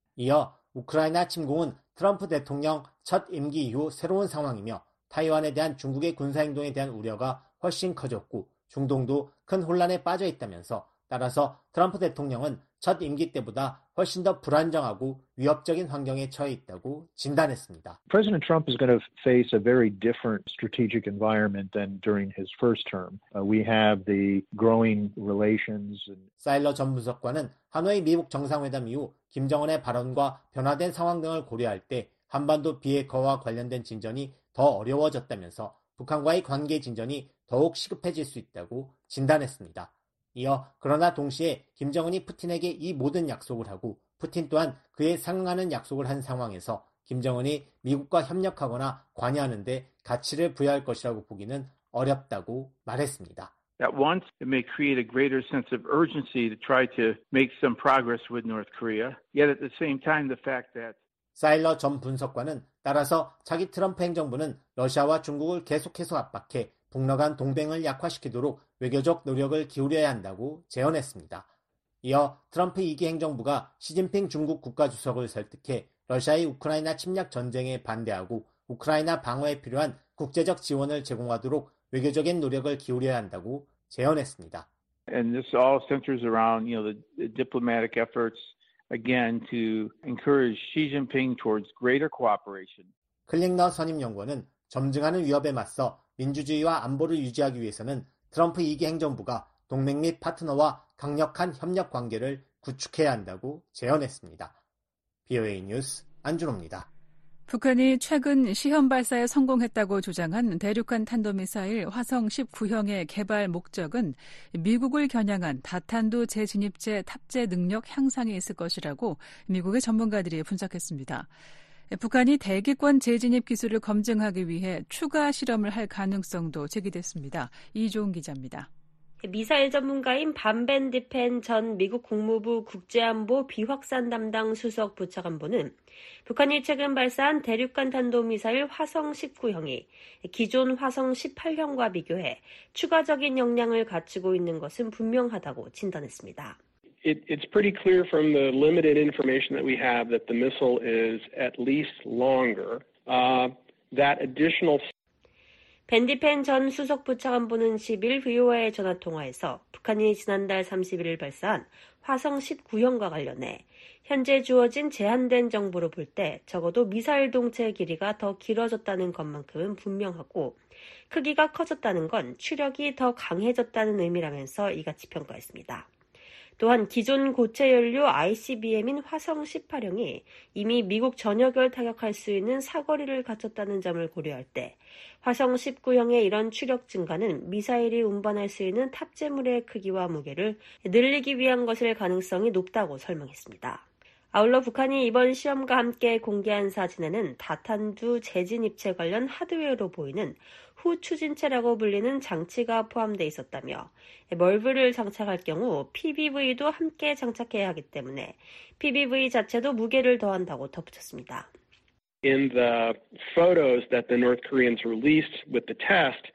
이어 우크라이나 침공은 트럼프 대통령 첫 임기 이후 새로운 상황이며 타이완에 대한 중국의 군사행동에 대한 우려가 훨씬 커졌고 중동도 큰 혼란에 빠져 있다면서 따라서 트럼프 대통령은 첫 임기 때보다 훨씬 더 불안정하고 위협적인 환경에 처해 있다고 진단했습니다. President Trump is going to face a very different strategic environment than during his first term. We have the growing relations. 사일러 전 분석관은 하노이 미국 정상회담 이후 김정은의 발언과 변화된 상황 등을 고려할 때 한반도 비핵화와 관련된 진전이 더 어려워졌다면서 북한과의 관계 진전이 더욱 시급해질 수 있다고 진단했습니다. 이어 그러나 동시에 김정은이 푸틴에게 이 모든 약속을 하고 푸틴 또한 그에 상응하는 약속을 한 상황에서 김정은이 미국과 협력하거나 관여하는 데 가치를 부여할 것이라고 보기는 어렵다고 말했습니다. At once, it may create a greater sense of urgency to try to make some progress with North Korea. Yet at the same time, the fact that 사일러 전 분석관은 따라서 차기 트럼프 행정부는 러시아와 중국을 계속해서 압박해 북러 간 동맹을 약화시키도록 외교적 노력을 기울여야 한다고 제언했습니다. 이어 트럼프 2기 행정부가 시진핑 중국 국가주석을 설득해 러시아의 우크라이나 침략 전쟁에 반대하고 우크라이나 방어에 필요한 국제적 지원을 제공하도록 외교적인 노력을 기울여야 한다고 제언했습니다. And this all centers around, the diplomatic efforts again to encourage Xi Jinping towards greater cooperation. 클링너 선임연구원은 점증하는 위협에 맞서 민주주의와 안보를 유지하기 위해서는 트럼프 2기 행정부가 동맹 및 파트너와 강력한 협력 관계를 구축해야 한다고 제언했습니다. BOA 뉴스 안준호입니다. 북한이 최근 시험 발사에 성공했다고 주장한 대륙간 탄도미사일 화성 19형의 개발 목적은 미국을 겨냥한 다탄두 재진입체 탑재 능력 향상에 있을 것이라고 미국의 전문가들이 분석했습니다. 북한이 대기권 재진입 기술을 검증하기 위해 추가 실험을 할 가능성도 제기됐습니다. 이종훈 기자입니다. 미사일 전문가인 반벤 디펜 전 미국 국무부 국제안보 비확산 담당 수석 부차관보는 북한이 최근 발사한 대륙간 탄도미사일 화성 19형이 기존 화성 18형과 비교해 추가적인 역량을 갖추고 있는 것은 분명하다고 진단했습니다. It's pretty clear from the limited information that we have that the missile is at least longer. That additional 밴디펜 전 수석 부차관보는 10일 VOA의 전화통화에서 북한이 지난달 31일 발사한 화성 19형과 관련해 현재 주어진 제한된 정보로 볼 때 적어도 미사일 동체 길이가 더 길어졌다는 것만큼은 분명하고 크기가 커졌다는 건 추력이 더 강해졌다는 의미라면서 이같이 평가했습니다. 또한 기존 고체 연료 ICBM인 화성 18형이 이미 미국 전역을 타격할 수 있는 사거리를 갖췄다는 점을 고려할 때 화성 19형의 이런 추력 증가는 미사일이 운반할 수 있는 탑재물의 크기와 무게를 늘리기 위한 것일 가능성이 높다고 설명했습니다. 아울러 북한이 이번 시험과 함께 공개한 사진에는 다탄두 재진입체 관련 하드웨어로 보이는 후추진체라고 불리는 장치가 포함되어 있었다며 멀브를 장착할 경우 PBV도 함께 장착해야 하기 때문에 PBV 자체도 무게를 더한다고 덧붙였습니다. In the photos that the North Koreans released with the test,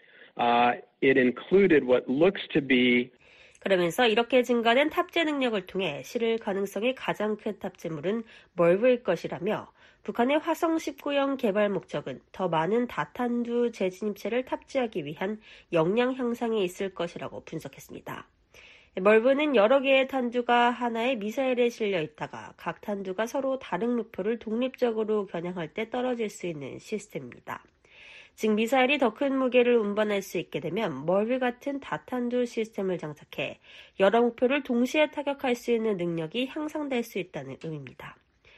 it included what looks to be 그러면서 이렇게 증가된 탑재 능력을 통해 실을 가능성이 가장 큰 탑재물은 멀브일 것이라며 북한의 화성 19형 개발 목적은 더 많은 다탄두 재진입체를 탑재하기 위한 역량 향상에 있을 것이라고 분석했습니다. 멀브는 여러 개의 탄두가 하나의 미사일에 실려 있다가 각 탄두가 서로 다른 목표를 독립적으로 겨냥할 때 떨어질 수 있는 시스템입니다. 즉 미사일이 더 큰 무게를 운반할 수 있게 되면 멀브 같은 다탄두 시스템을 장착해 여러 목표를 동시에 타격할 수 있는 능력이 향상될 수 있다는 의미입니다.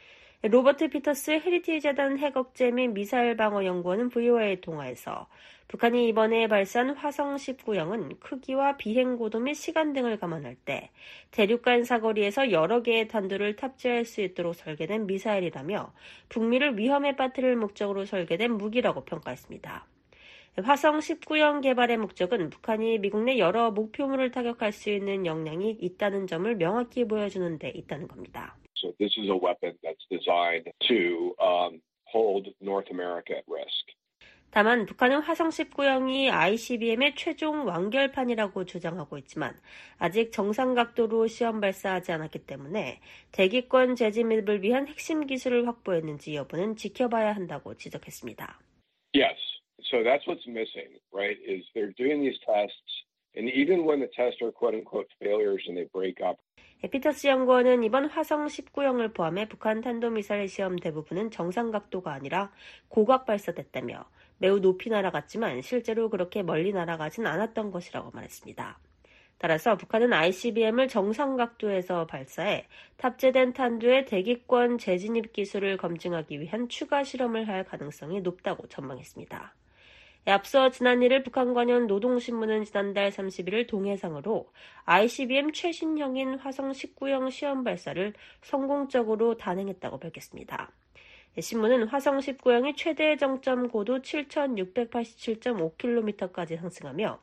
로버트 피터스 헤리티지 재단 핵억제 및 미사일 방어 연구원은 VOA에 통화해서 북한이 이번에 발사한 화성 19형은 크기와 비행 고도 및 시간 등을 감안할 때 대륙간 사거리에서 여러 개의 탄두를 탑재할 수 있도록 설계된 미사일이라며 북미를 위험에 빠뜨릴 목적으로 설계된 무기라고 평가했습니다. 화성 19형 개발의 목적은 북한이 미국 내 여러 목표물을 타격할 수 있는 역량이 있다는 점을 명확히 보여주는 데 있다는 겁니다. So this is a weapon that's designed to hold North America at risk. 다만 북한은 화성 19형이 ICBM의 최종 완결판이라고 주장하고 있지만 아직 정상 각도로 시험 발사하지 않았기 때문에 대기권 재진입을 위한 핵심 기술을 확보했는지 여부는 지켜봐야 한다고 지적했습니다. Yes, so that's what's missing, right? Is they're doing these tests, and even when the tests are quote-unquote failures and they break up. 피터스 연구원은 이번 화성 19형을 포함해 북한 탄도미사일 시험 대부분은 정상 각도가 아니라 고각 발사됐다며 매우 높이 날아갔지만 실제로 그렇게 멀리 날아가진 않았던 것이라고 말했습니다. 따라서 북한은 ICBM을 정상 각도에서 발사해 탑재된 탄두의 대기권 재진입 기술을 검증하기 위한 추가 실험을 할 가능성이 높다고 전망했습니다. 앞서 지난 1일 북한 관련 노동신문은 지난달 31일 동해상으로 ICBM 최신형인 화성 19형 시험 발사를 성공적으로 단행했다고 밝혔습니다. 신문은 화성 19형이 최대 정점 고도 7,687.5km까지 상승하며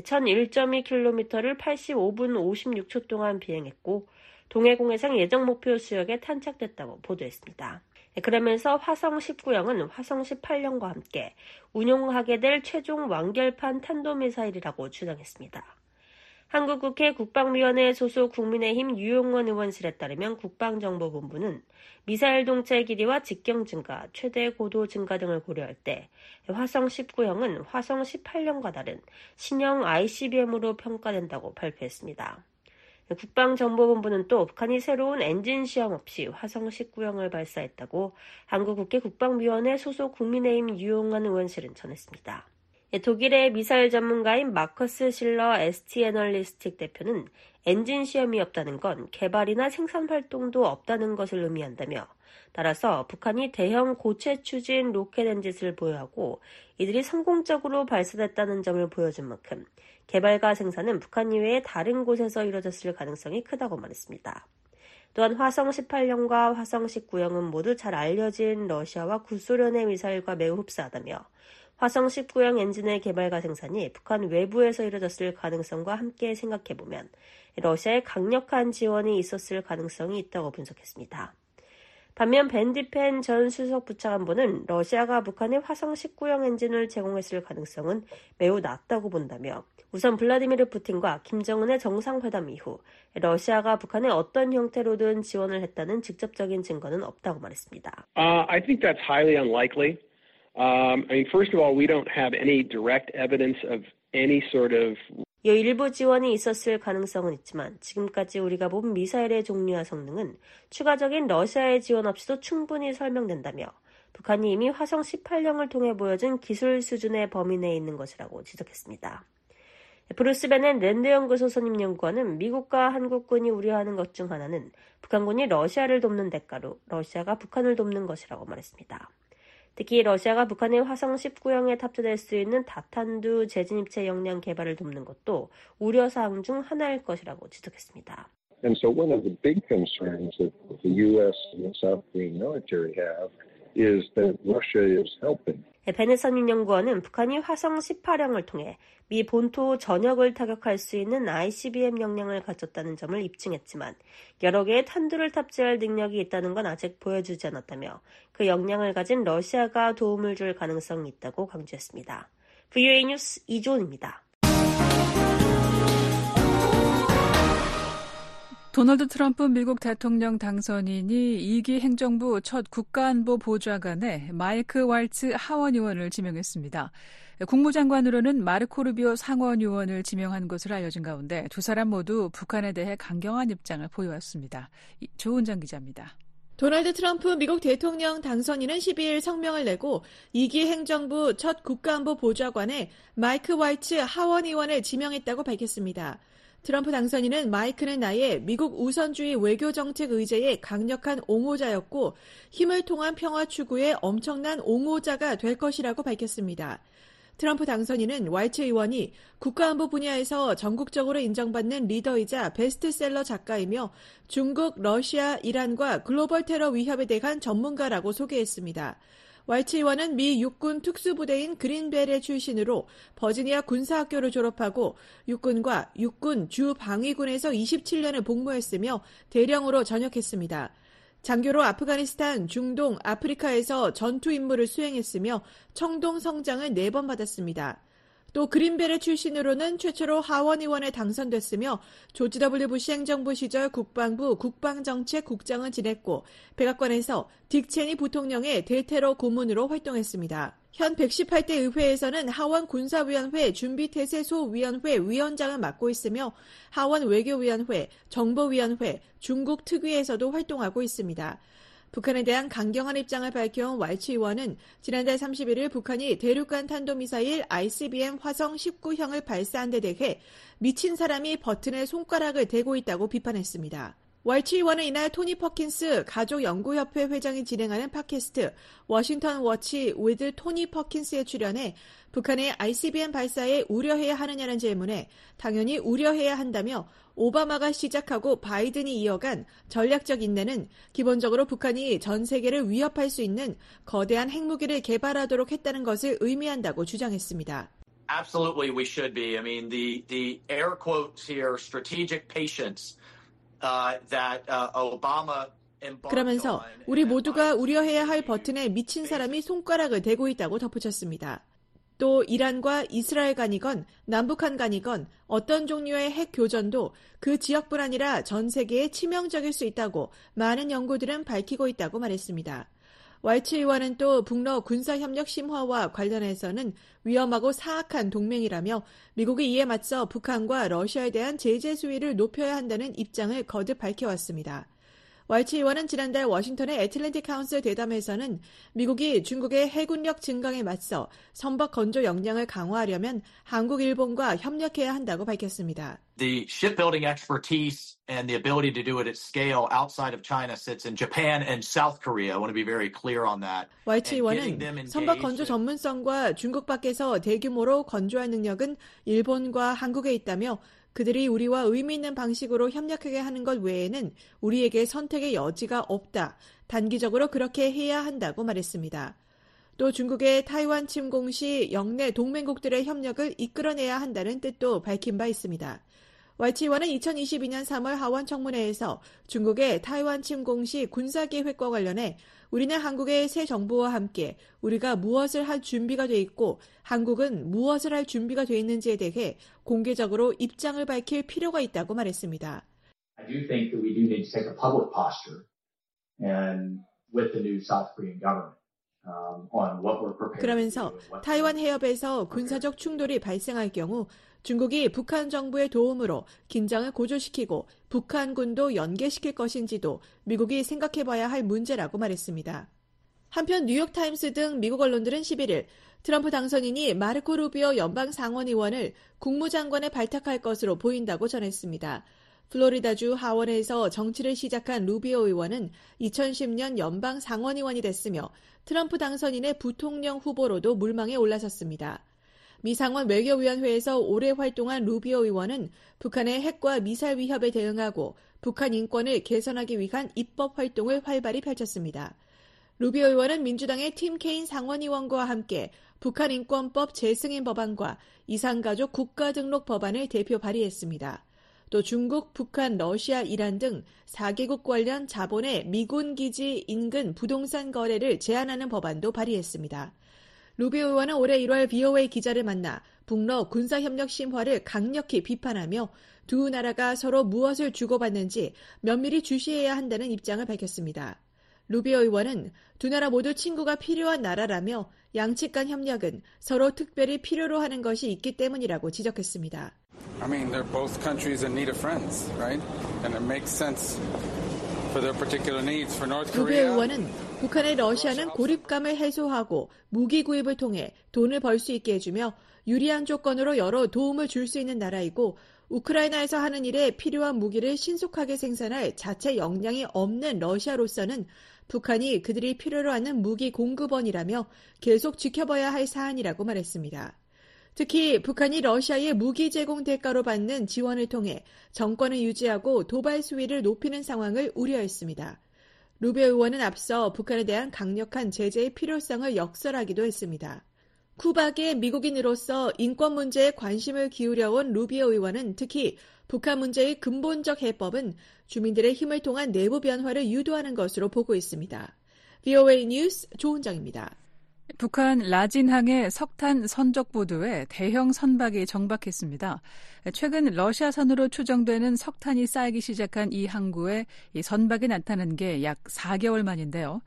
1,001.2km를 85분 56초 동안 비행했고 동해공해상 예정 목표 수역에 탄착됐다고 보도했습니다. 그러면서 화성 19형은 화성 18형과 함께 운용하게 될 최종 완결판 탄도미사일이라고 주장했습니다. 한국국회 국방위원회 소속 국민의힘 유용원 의원실에 따르면 국방정보본부는 미사일 동체 길이와 직경 증가, 최대 고도 증가 등을 고려할 때 화성 19형은 화성 18형과 다른 신형 ICBM으로 평가된다고 발표했습니다. 국방정보본부는 또 북한이 새로운 엔진 시험 없이 화성 19형을 발사했다고 한국국회 국방위원회 소속 국민의힘 유용원 의원실은 전했습니다. 독일의 미사일 전문가인 마커스 실러 ST 애널리스틱 대표는 엔진 시험이 없다는 건 개발이나 생산 활동도 없다는 것을 의미한다며 따라서 북한이 대형 고체 추진 로켓 엔진을 보유하고 이들이 성공적으로 발사됐다는 점을 보여준 만큼 개발과 생산은 북한 이외의 다른 곳에서 이루어졌을 가능성이 크다고 말했습니다. 또한 화성 18형과 화성 19형은 모두 잘 알려진 러시아와 구소련의 미사일과 매우 흡사하다며 화성 19형 엔진의 개발과 생산이 북한 외부에서 이루어졌을 가능성과 함께 생각해보면 러시아의 강력한 지원이 있었을 가능성이 있다고 분석했습니다. 반면 벤디펜 전 수석 부차관보는 러시아가 북한에 화성 19형 엔진을 제공했을 가능성은 매우 낮다고 본다며 우선 블라디미르 푸틴과 김정은의 정상회담 이후 러시아가 북한에 어떤 형태로든 지원을 했다는 직접적인 증거는 없다고 말했습니다. I think that's highly unlikely. First of all, we don't have any direct evidence of any sort of 일부 지원이 있었을 가능성은 있지만 지금까지 우리가 본 미사일의 종류와 성능은 추가적인 러시아의 지원 없이도 충분히 설명된다며 북한이 이미 화성 18형을 통해 보여준 기술 수준의 범위 내에 있는 것이라고 지적했습니다. 브루스 베넨 랜드연구소 선임 연구원은 미국과 한국군이 우려하는 것 중 하나는 북한군이 러시아를 돕는 대가로 러시아가 북한을 돕는 것이라고 말했습니다. 특히 러시아가 북한의 화성 19형에 탑재될 수 있는 다탄두 재진입체 역량 개발을 돕는 것도 우려사항 중 하나일 것이라고 지적했습니다. And so one of the big concerns that the U.S. and the South Korean military have is that Russia is helping. 베네서닌 연구원은 북한이 화성 18형을 통해 미 본토 전역을 타격할 수 있는 ICBM 역량을 갖췄다는 점을 입증했지만 여러 개의 탄두를 탑재할 능력이 있다는 건 아직 보여주지 않았다며 그 역량을 가진 러시아가 도움을 줄 가능성이 있다고 강조했습니다. VOA 뉴스 이조은입니다. 도널드 트럼프 미국 대통령 당선인이 2기 행정부 첫 국가안보 보좌관에 마이크 왈츠 하원 의원을 지명했습니다. 국무장관으로는 마르코 루비오 상원 의원을 지명한 것으로 알려진 가운데 두 사람 모두 북한에 대해 강경한 입장을 보여왔습니다. 조은정 기자입니다. 도널드 트럼프 미국 대통령 당선인은 12일 성명을 내고 2기 행정부 첫 국가안보 보좌관에 마이크 왈츠 하원 의원을 지명했다고 밝혔습니다. 트럼프 당선인은 마이크는 나의 미국 우선주의 외교정책 의제의 강력한 옹호자였고 힘을 통한 평화 추구의 엄청난 옹호자가 될 것이라고 밝혔습니다. 트럼프 당선인은 왈츠 의원이 국가안보 분야에서 전국적으로 인정받는 리더이자 베스트셀러 작가이며 중국, 러시아, 이란과 글로벌 테러 위협에 대한 전문가라고 소개했습니다. 왈츠 의원은 미 육군 특수부대인 그린벨의 출신으로 버지니아 군사학교를 졸업하고 육군과 육군 주방위군에서 27년을 복무했으며 대령으로 전역했습니다. 장교로 아프가니스탄, 중동, 아프리카에서 전투 임무를 수행했으며 청동 성장을 4번 받았습니다. 또 그린벨의 출신으로는 최초로 하원 의원에 당선됐으며 조지 W 부시 행정부 시절 국방부 국방정책 국장을 지냈고 백악관에서 딕 체니 부통령의 대테러 고문으로 활동했습니다. 현 118대 의회에서는 하원 군사위원회 준비태세소위원회 위원장을 맡고 있으며 하원 외교위원회, 정보위원회, 중국 특위에서도 활동하고 있습니다. 북한에 대한 강경한 입장을 밝혀온 왈츠 의원은 지난달 31일 북한이 대륙간 탄도미사일 ICBM 화성 19형을 발사한 데 대해 미친 사람이 버튼에 손가락을 대고 있다고 비판했습니다. 왈츠 의원은 이날 토니 퍼킨스 가족연구협회 회장이 진행하는 팟캐스트 워싱턴 워치 with 토니 퍼킨스에 출연해 북한의 ICBM 발사에 우려해야 하느냐는 질문에 당연히 우려해야 한다며 오바마가 시작하고 바이든이 이어간 전략적 인내는 기본적으로 북한이 전 세계를 위협할 수 있는 거대한 핵무기를 개발하도록 했다는 것을 의미한다고 주장했습니다. Absolutely, we should be. I mean, the air quotes here, strategic patience that Obama. 그러면서 우리 모두가 우려해야 할 버튼에 미친 사람이 손가락을 대고 있다고 덧붙였습니다. 또 이란과 이스라엘 간이건 남북한 간이건 어떤 종류의 핵 교전도 그 지역뿐 아니라 전 세계에 치명적일 수 있다고 많은 연구들은 밝히고 있다고 말했습니다. 왈츠 의원은 또 북러 군사협력 심화와 관련해서는 위험하고 사악한 동맹이라며 미국이 이에 맞서 북한과 러시아에 대한 제재 수위를 높여야 한다는 입장을 거듭 밝혀왔습니다. 왈츠 의원은 지난달 워싱턴의 애틀랜틱 카운슬 대담에서는 미국이 중국의 해군력 증강에 맞서 선박 건조 역량을 강화하려면 한국, 일본과 협력해야 한다고 밝혔습니다. The shipbuilding expertise and the ability to do it at scale outside of China sits in Japan and South Korea. I want to be very clear on that. 왈츠 의원은 선박 건조 전문성과 중국 밖에서 대규모로 건조할 능력은 일본과 한국에 있다며 그들이 우리와 의미 있는 방식으로 협력하게 하는 것 외에는 우리에게 선택의 여지가 없다. 단기적으로 그렇게 해야 한다고 말했습니다. 또 중국의 타이완 침공 시 영내 동맹국들의 협력을 이끌어내야 한다는 뜻도 밝힌 바 있습니다. 왈츠 의원은 2022년 3월 하원 청문회에서 중국의 타이완 침공 시 군사계획과 관련해 우리는 한국의 새 정부와 함께 우리가 무엇을 할 준비가 돼 있고 한국은 무엇을 할 준비가 돼 있는지에 대해 공개적으로 입장을 밝힐 필요가 있다고 말했습니다. I do think that we do need to take a public posture and with the new South Korean government. 그러면서 타이완 해협에서 군사적 충돌이 발생할 경우 중국이 북한 정부의 도움으로 긴장을 고조시키고 북한군도 연계시킬 것인지도 미국이 생각해봐야 할 문제라고 말했습니다. 한편 뉴욕타임스 등 미국 언론들은 11일 트럼프 당선인이 마르코 루비오 연방 상원의원을 국무장관에 발탁할 것으로 보인다고 전했습니다. 플로리다주 하원에서 정치를 시작한 루비오 의원은 2010년 연방 상원의원이 됐으며 트럼프 당선인의 부통령 후보로도 물망에 올라섰습니다. 미 상원 외교위원회에서 오래 활동한 루비오 의원은 북한의 핵과 미사일 위협에 대응하고 북한 인권을 개선하기 위한 입법 활동을 활발히 펼쳤습니다. 루비오 의원은 민주당의 팀 케인 상원의원과 함께 북한 인권법 재승인 법안과 이산가족 국가등록 법안을 대표 발의했습니다. 또 중국, 북한, 러시아, 이란 등 4개국 관련 자본의 미군 기지 인근 부동산 거래를 제한하는 법안도 발의했습니다. 루비오 의원은 올해 1월 VOA 기자를 만나 북러 군사협력 심화를 강력히 비판하며 두 나라가 서로 무엇을 주고받는지 면밀히 주시해야 한다는 입장을 밝혔습니다. 루비오 의원은 두 나라 모두 친구가 필요한 나라라며 양측 간 협력은 서로 특별히 필요로 하는 것이 있기 때문이라고 지적했습니다. I mean, they're both countries in need of friends, right? And it makes sense for their particular needs. For North Korea. 루비오 의원은 북한의 러시아는 고립감을 해소하고 무기 구입을 통해 돈을 벌 수 있게 해주며 유리한 조건으로 여러 도움을 줄 수 있는 나라이고 우크라이나에서 하는 일에 필요한 무기를 신속하게 생산할 자체 역량이 없는 러시아로서는 북한이 그들이 필요로 하는 무기 공급원이라며 계속 지켜봐야 할 사안이라고 말했습니다. 특히 북한이 러시아의 무기 제공 대가로 받는 지원을 통해 정권을 유지하고 도발 수위를 높이는 상황을 우려했습니다. 루비오 의원은 앞서 북한에 대한 강력한 제재의 필요성을 역설하기도 했습니다. 쿠바계 미국인으로서 인권 문제에 관심을 기울여온 루비오 의원은 특히 북한 문제의 근본적 해법은 주민들의 힘을 통한 내부 변화를 유도하는 것으로 보고 있습니다. VOA 뉴스 조은정입니다. 북한 라진항의 석탄 선적보도에 대형 선박이 정박했습니다. 최근 러시아산으로 추정되는 석탄이 쌓이기 시작한 이 항구에 이 선박이 나타난 게 약 4개월 만인데요.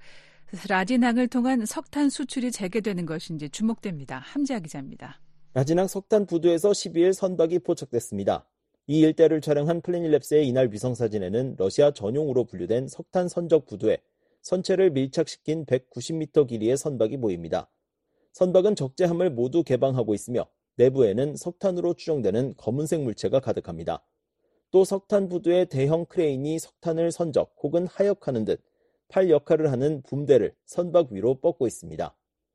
라진항을 통한 석탄 수출이 재개되는 것인지 주목됩니다. 함지아 기자입니다. 라진항 석탄 부두에서 12일 선박이 포착됐습니다. 이 일대를 촬영한 플래닛랩스의 이날 위성사진에는 러시아 전용으로 분류된 석탄 선적 부두에 선체를 밀착시킨 190m 길이의 선박이 보입니다. 선박은 적재함을 모두 개방하고 있으며 내부에는 석탄으로 추정되는 검은색 물체가 가득합니다. 또 석탄 부두의 대형 크레인이 석탄을 선적 혹은 하역하는 듯 팔 역할을 하는 붐대를 선박 위로 뻗고 있습니다.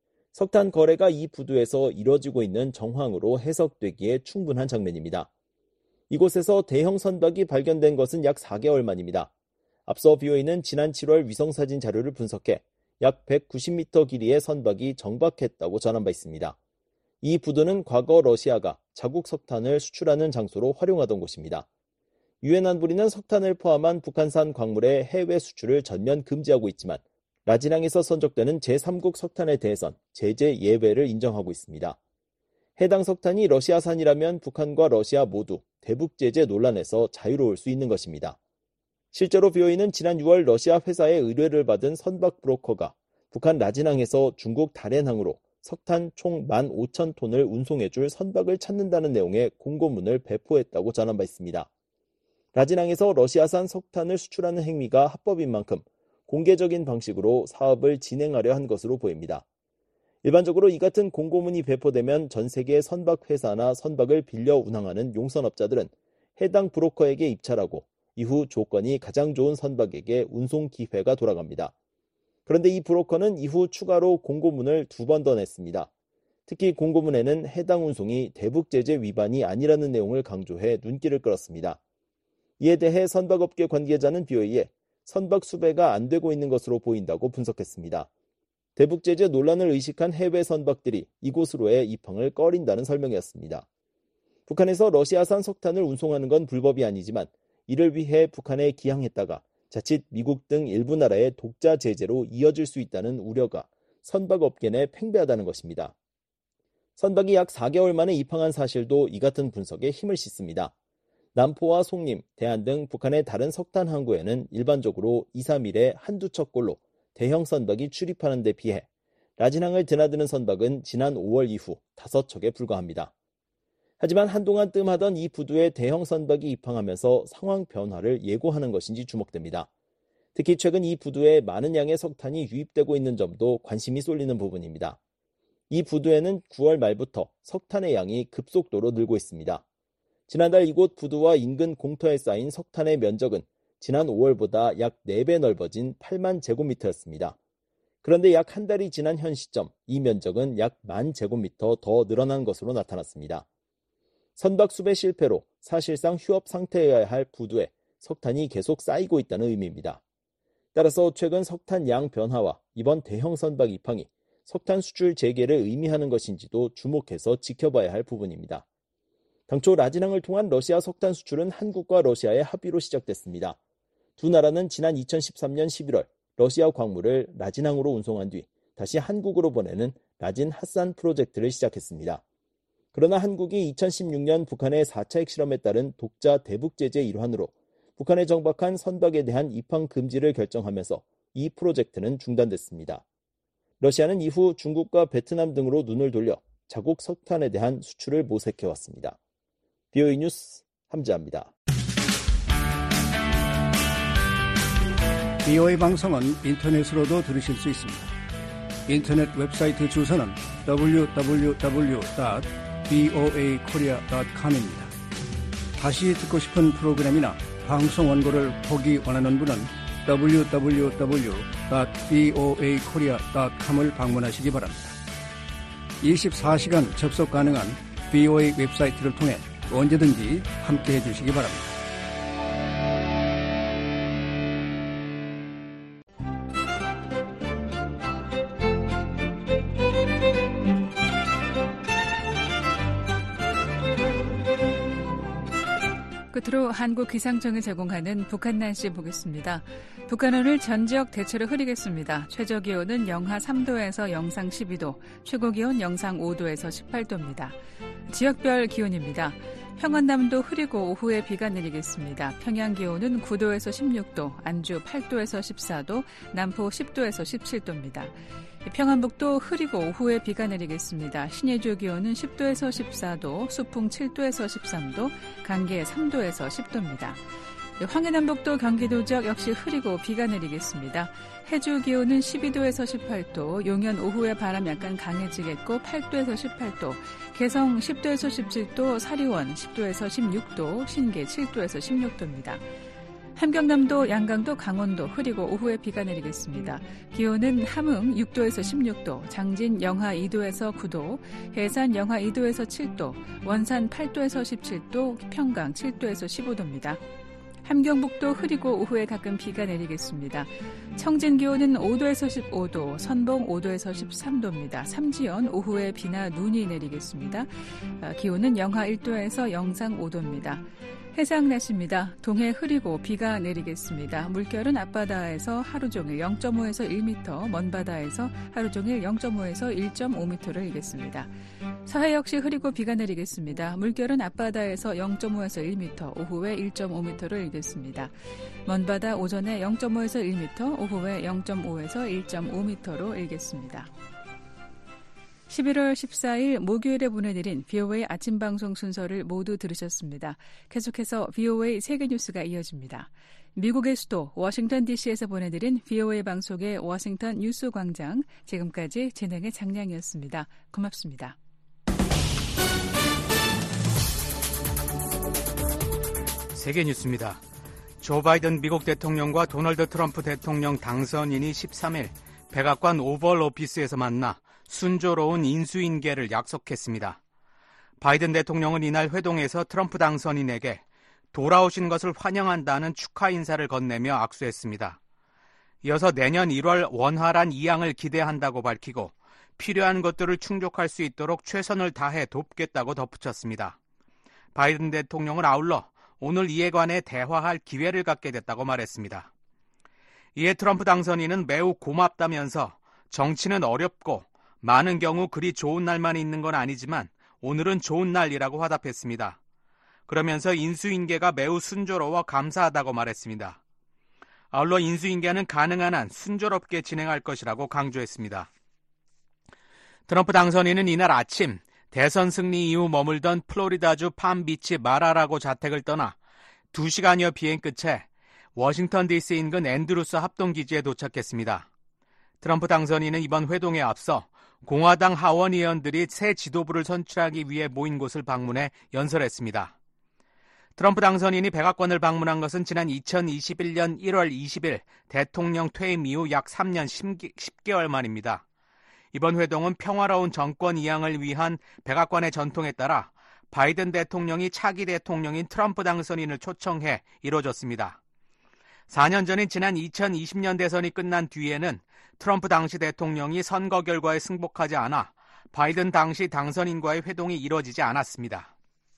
석탄 거래가 이 부두에서 이뤄지고 있는 정황으로 해석되기에 충분한 장면입니다. 이곳에서 대형 선박이 발견된 것은 약 4개월 만입니다. 앞서 BOA는 지난 7월 위성사진 자료를 분석해 약 190m 길이의 선박이 정박했다고 전한 바 있습니다. 이 부두는 과거 러시아가 자국 석탄을 수출하는 장소로 활용하던 곳입니다. 유엔 안보리는 석탄을 포함한 북한산 광물의 해외 수출을 전면 금지하고 있지만 라진항에서 선적되는 제3국 석탄에 대해선 제재 예외를 인정하고 있습니다. 해당 석탄이 러시아산이라면 북한과 러시아 모두 대북 제재 논란에서 자유로울 수 있는 것입니다. 실제로 BOA는 지난 6월 러시아 회사의 의뢰를 받은 선박 브로커가 북한 라진항에서 중국 다롄항으로 석탄 총 15,000톤을 운송해줄 선박을 찾는다는 내용의 공고문을 배포했다고 전한 바 있습니다. 라진항에서 러시아산 석탄을 수출하는 행위가 합법인 만큼 공개적인 방식으로 사업을 진행하려 한 것으로 보입니다. 일반적으로 이 같은 공고문이 배포되면 전 세계 선박 회사나 선박을 빌려 운항하는 용선업자들은 해당 브로커에게 입찰하고 이후 조건이 가장 좋은 선박에게 운송 기회가 돌아갑니다. 그런데 이 브로커는 이후 추가로 공고문을 2번 더 냈습니다. 특히 공고문에는 해당 운송이 대북 제재 위반이 아니라는 내용을 강조해 눈길을 끌었습니다. 이에 대해 선박업계 관계자는 BOA에 선박 수배가 안 되고 있는 것으로 보인다고 분석했습니다. 대북 제재 논란을 의식한 해외 선박들이 이곳으로의 입항을 꺼린다는 설명이었습니다. 북한에서 러시아산 석탄을 운송하는 건 불법이 아니지만 이를 위해 북한에 기항했다가 자칫 미국 등 일부 나라의 독자 제재로 이어질 수 있다는 우려가 선박업계 내 팽배하다는 것입니다. 선박이 약 4개월 만에 입항한 사실도 이 같은 분석에 힘을 싣습니다. 남포와 송림, 대안 등 북한의 다른 석탄 항구에는 일반적으로 2, 3일에 한두 척꼴로 대형 선박이 출입하는 데 비해 라진항을 드나드는 선박은 지난 5월 이후 5척에 불과합니다. 하지만 한동안 뜸하던 이 부두에 대형 선박이 입항하면서 상황 변화를 예고하는 것인지 주목됩니다. 특히 최근 이 부두에 많은 양의 석탄이 유입되고 있는 점도 관심이 쏠리는 부분입니다. 이 부두에는 9월 말부터 석탄의 양이 급속도로 늘고 있습니다. 지난달 이곳 부두와 인근 공터에 쌓인 석탄의 면적은 지난 5월보다 약 4배 넓어진 8만 제곱미터였습니다. 그런데 약 한 달이 지난 현 시점 이 면적은 약 1만 제곱미터 더 늘어난 것으로 나타났습니다. 선박 수배 실패로 사실상 휴업 상태여야 할 부두에 석탄이 계속 쌓이고 있다는 의미입니다. 따라서 최근 석탄 양 변화와 이번 대형 선박 입항이 석탄 수출 재개를 의미하는 것인지도 주목해서 지켜봐야 할 부분입니다. 당초 라진항을 통한 러시아 석탄 수출은 한국과 러시아의 합의로 시작됐습니다. 두 나라는 지난 2013년 11월 러시아 광물을 라진항으로 운송한 뒤 다시 한국으로 보내는 라진 핫산 프로젝트를 시작했습니다. 그러나 한국이 2016년 북한의 4차 핵실험에 따른 독자 대북 제재 일환으로 북한에 정박한 선박에 대한 입항 금지를 결정하면서 이 프로젝트는 중단됐습니다. 러시아는 이후 중국과 베트남 등으로 눈을 돌려 자국 석탄에 대한 수출을 모색해왔습니다. BOE 뉴스 함지아입니다. BOE 방송은 인터넷으로도 들으실 수 있습니다. 인터넷 웹사이트 주소는 www.boakorea.com입니다. 다시 듣고 싶은 프로그램이나 방송 원고를 보기 원하는 분은 www.boakorea.com을 방문하시기 바랍니다. 24시간 접속 가능한 BOA 웹사이트를 통해 언제든지 함께해 주시기 바랍니다. 끝으로 한국기상청이 제공하는 북한 날씨 보겠습니다. 북한은 오늘 전 지역 대체로 흐리겠습니다. 최저기온은 영하 3도에서 영상 12도, 최고기온 영상 5도에서 18도입니다. 지역별 기온입니다. 평안남도 흐리고 오후에 비가 내리겠습니다. 평양 기온은 9도에서 16도, 안주 8도에서 14도, 남포 10도에서 17도입니다. 평안북도 흐리고 오후에 비가 내리겠습니다. 신예주 기온은 10도에서 14도, 수풍 7도에서 13도, 강계 3도에서 10도입니다. 황해남북도 경기도 지역 역시 흐리고 비가 내리겠습니다. 해주 기온은 12도에서 18도, 용현 오후에 바람 약간 강해지겠고 8도에서 18도, 개성 10도에서 17도, 사리원 10도에서 16도, 신계 7도에서 16도입니다. 함경남도, 양강도, 강원도 흐리고 오후에 비가 내리겠습니다. 기온은 함흥 6도에서 16도, 장진 영하 2도에서 9도, 해산 영하 2도에서 7도, 원산 8도에서 17도, 평강 7도에서 15도입니다. 함경북도 흐리고 오후에 가끔 비가 내리겠습니다. 청진 기온은 5도에서 15도, 선봉 5도에서 13도입니다. 삼지연 오후에 비나 눈이 내리겠습니다. 기온은 영하 1도에서 영상 5도입니다. 해상 날씨입니다. 동해 흐리고 비가 내리겠습니다. 물결은 앞바다에서 하루 종일 0.5에서 1m, 먼바다에서 하루 종일 0.5에서 1.5m를 일겠습니다. 서해 역시 흐리고 비가 내리겠습니다. 물결은 앞바다에서 0.5에서 1m, 오후에 1.5m를 일겠습니다. 먼바다 오전에 0.5에서 1m, 오후에 0.5에서 1.5m로 일겠습니다. 11월 14일 목요일에 보내드린 VOA 아침 방송 순서를 모두 들으셨습니다. 계속해서 VOA 세계뉴스가 이어집니다. 미국의 수도 워싱턴 DC에서 보내드린 VOA 방송의 워싱턴 뉴스 광장, 지금까지 진행의 장량이었습니다. 고맙습니다. 세계뉴스입니다. 조 바이든 미국 대통령과 도널드 트럼프 대통령 당선인이 13일 백악관 오벌 오피스에서 만나 순조로운 인수인계를 약속했습니다. 바이든 대통령은 이날 회동에서 트럼프 당선인에게 돌아오신 것을 환영한다는 축하 인사를 건네며 악수했습니다. 이어서 내년 1월 원활한 이양을 기대한다고 밝히고 필요한 것들을 충족할 수 있도록 최선을 다해 돕겠다고 덧붙였습니다. 바이든 대통령은 아울러 오늘 이에 관해 대화할 기회를 갖게 됐다고 말했습니다. 이에 트럼프 당선인은 매우 고맙다면서 정치는 어렵고 많은 경우 그리 좋은 날만 있는 건 아니지만 오늘은 좋은 날이라고 화답했습니다. 그러면서 인수인계가 매우 순조로워 감사하다고 말했습니다. 아울러 인수인계는 가능한 한 순조롭게 진행할 것이라고 강조했습니다. 트럼프 당선인은 이날 아침 대선 승리 이후 머물던 플로리다주 팜비치 마라라고 자택을 떠나 2시간여 비행 끝에 워싱턴 DC 인근 앤드루스 합동기지에 도착했습니다. 트럼프 당선인은 이번 회동에 앞서 공화당 하원 의원들이 새 지도부를 선출하기 위해 모인 곳을 방문해 연설했습니다. 트럼프 당선인이 백악관을 방문한 것은 지난 2021년 1월 20일 대통령 퇴임 이후 약 3년 10개월 만입니다. 이번 회동은 평화로운 정권 이양을 위한 백악관의 전통에 따라 바이든 대통령이 차기 대통령인 트럼프 당선인을 초청해 이루어졌습니다. 4년 전인 지난 2020년 대선이 끝난 뒤에는 트럼프 당시 대통령이 선거 결과에 승복하지 않아 바이든 당시 당선인과의 회동이 이뤄지지 않았습니다.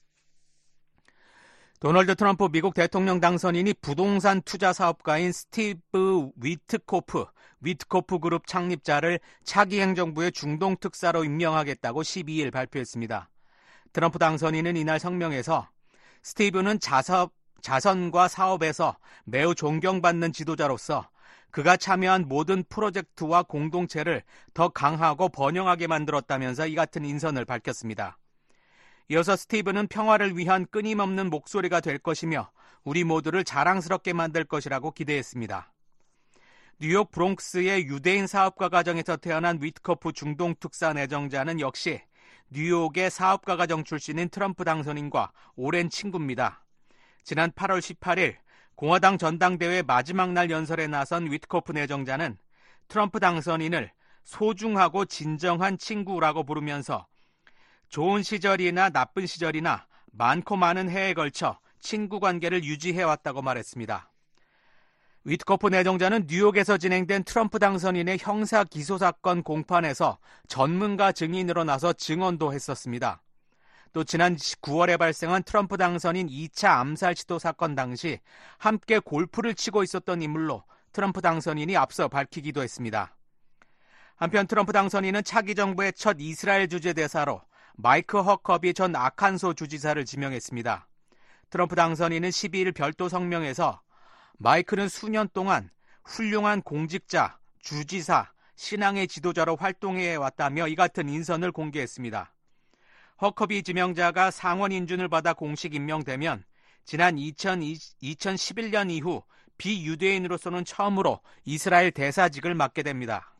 도널드 트럼프 미국 대통령 당선인이 부동산 투자 사업가인 스티브 위트코프 그룹 창립자를 차기 행정부의 중동 특사로 임명하겠다고 12일 발표했습니다. 트럼프 당선인은 이날 성명에서 스티브는 자선과 사업에서 매우 존경받는 지도자로서 그가 참여한 모든 프로젝트와 공동체를 더 강하고 번영하게 만들었다면서 이 같은 인선을 밝혔습니다. 이어서 스티브는 평화를 위한 끊임없는 목소리가 될 것이며 우리 모두를 자랑스럽게 만들 것이라고 기대했습니다. 뉴욕 브롱크스의 유대인 사업가 가정에서 태어난 위트코프 중동 특사 내정자는 역시 뉴욕의 사업가 가정 출신인 트럼프 당선인과 오랜 친구입니다. 지난 8월 18일 공화당 전당대회 마지막 날 연설에 나선 위트코프 내정자는 트럼프 당선인을 소중하고 진정한 친구라고 부르면서 좋은 시절이나 나쁜 시절이나 많고 많은 해에 걸쳐 친구 관계를 유지해왔다고 말했습니다. 위트코프 내정자는 뉴욕에서 진행된 트럼프 당선인의 형사 기소 사건 공판에서 전문가 증인으로 나서 증언도 했었습니다. 또 지난 9월에 발생한 트럼프 당선인 2차 암살 시도 사건 당시 함께 골프를 치고 있었던 인물로 트럼프 당선인이 앞서 밝히기도 했습니다. 한편 트럼프 당선인은 차기 정부의 첫 이스라엘 주재 대사로 마이크 허커비 전 아칸소 주지사를 지명했습니다. 트럼프 당선인은 12일 별도 성명에서 마이크는 수년 동안 훌륭한 공직자, 주지사, 신앙의 지도자로 활동해왔다며 이 같은 인선을 공개했습니다. 허커비 지명자가 상원 인준을 받아 공식 임명되면 지난 2011년 이후 비유대인으로서는 처음으로 이스라엘 대사직을 맡게 됩니다.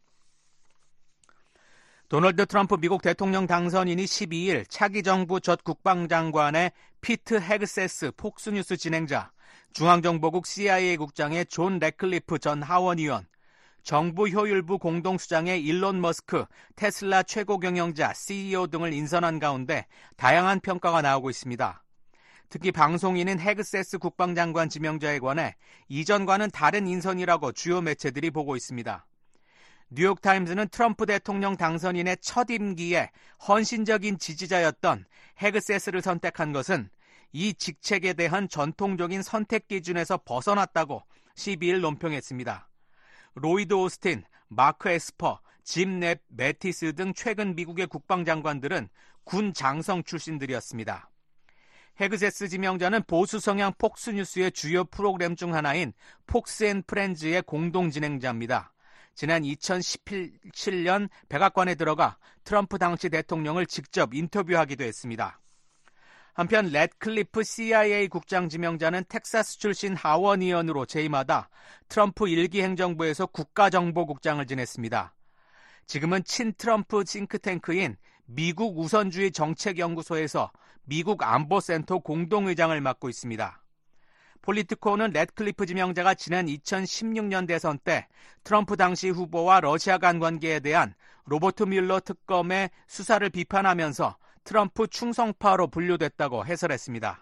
도널드 트럼프 미국 대통령 당선인이 12일 차기 정부 첫 국방장관의 피트 헤그세스 폭스뉴스 진행자, 중앙정보국 CIA 국장의 존 래클리프 전 하원의원, 정부 효율부 공동수장의 일론 머스크 테슬라 최고 경영자 CEO 등을 인선한 가운데 다양한 평가가 나오고 있습니다. 특히 방송인은 헤그세스 국방장관 지명자에 관해 이전과는 다른 인선이라고 주요 매체들이 보고 있습니다. 뉴욕타임즈는 트럼프 대통령 당선인의 첫 임기에 헌신적인 지지자였던 헤그세스를 선택한 것은 이 직책에 대한 전통적인 선택 기준에서 벗어났다고 12일 논평했습니다. 로이드 오스틴, 마크 에스퍼, 짐 매티스 등 최근 미국의 국방장관들은 군 장성 출신들이었습니다. 헤그세스 지명자는 보수 성향 폭스뉴스의 주요 프로그램 중 하나인 폭스 앤 프렌즈의 공동 진행자입니다. 지난 2017년 백악관에 들어가 트럼프 당시 대통령을 직접 인터뷰하기도 했습니다. 한편 래클리프 CIA 국장 지명자는 텍사스 출신 하원 의원으로 재임하다 트럼프 1기 행정부에서 국가정보국장을 지냈습니다. 지금은 친트럼프 싱크탱크인 미국 우선주의 정책연구소에서 미국 안보센터 공동의장을 맡고 있습니다. 폴리티코는 래클리프 지명자가 지난 2016년 대선 때 트럼프 당시 후보와 러시아 간 관계에 대한 로버트 뮬러 특검의 수사를 비판하면서 트럼프 충성파로 분류됐다고 해설했습니다.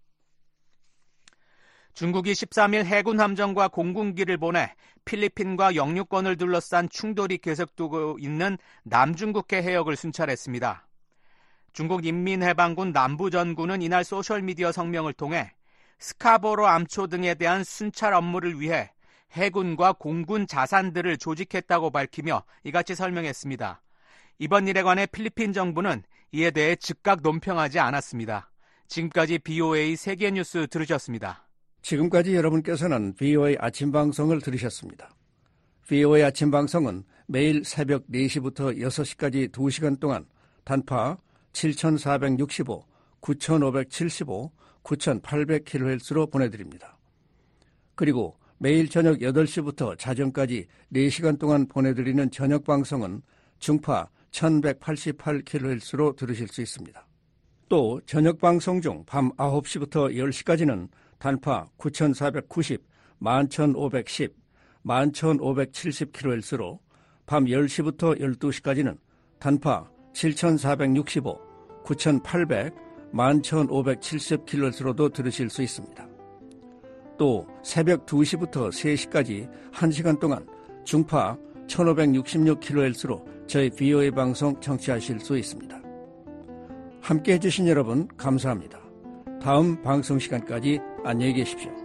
중국이 13일 해군 함정과 공군기를 보내 필리핀과 영유권을 둘러싼 충돌이 계속되고 있는 남중국해 해역을 순찰했습니다. 중국 인민해방군 남부전군은 이날 소셜미디어 성명을 통해 스카보로 암초 등에 대한 순찰 업무를 위해 해군과 공군 자산들을 조직했다고 밝히며 이같이 설명했습니다. 이번 일에 관해 필리핀 정부는 이에 대해 즉각 논평하지 않았습니다. 지금까지 BOA 세계뉴스 들으셨습니다. 지금까지 여러분께서는 BOA 아침방송을 들으셨습니다. BOA 아침방송은 매일 새벽 4시부터 6시까지 2시간 동안 단파 7465, 9575, 9800kHz로 보내드립니다. 그리고 매일 저녁 8시부터 자정까지 4시간 동안 보내드리는 저녁 방송은 중파 1188kHz로 들으실 수 있습니다. 또 저녁 방송 중 밤 9시부터 10시까지는 단파 9490, 11510, 11570kHz로 밤 10시부터 12시까지는 단파 7465, 9800, 11570kHz로도 들으실 수 있습니다. 또 새벽 2시부터 3시까지 1시간 동안 중파 1566kHz로 저희 VOA 방송 청취하실 수 있습니다. 함께해 주신 여러분 감사합니다. 다음 방송 시간까지 안녕히 계십시오.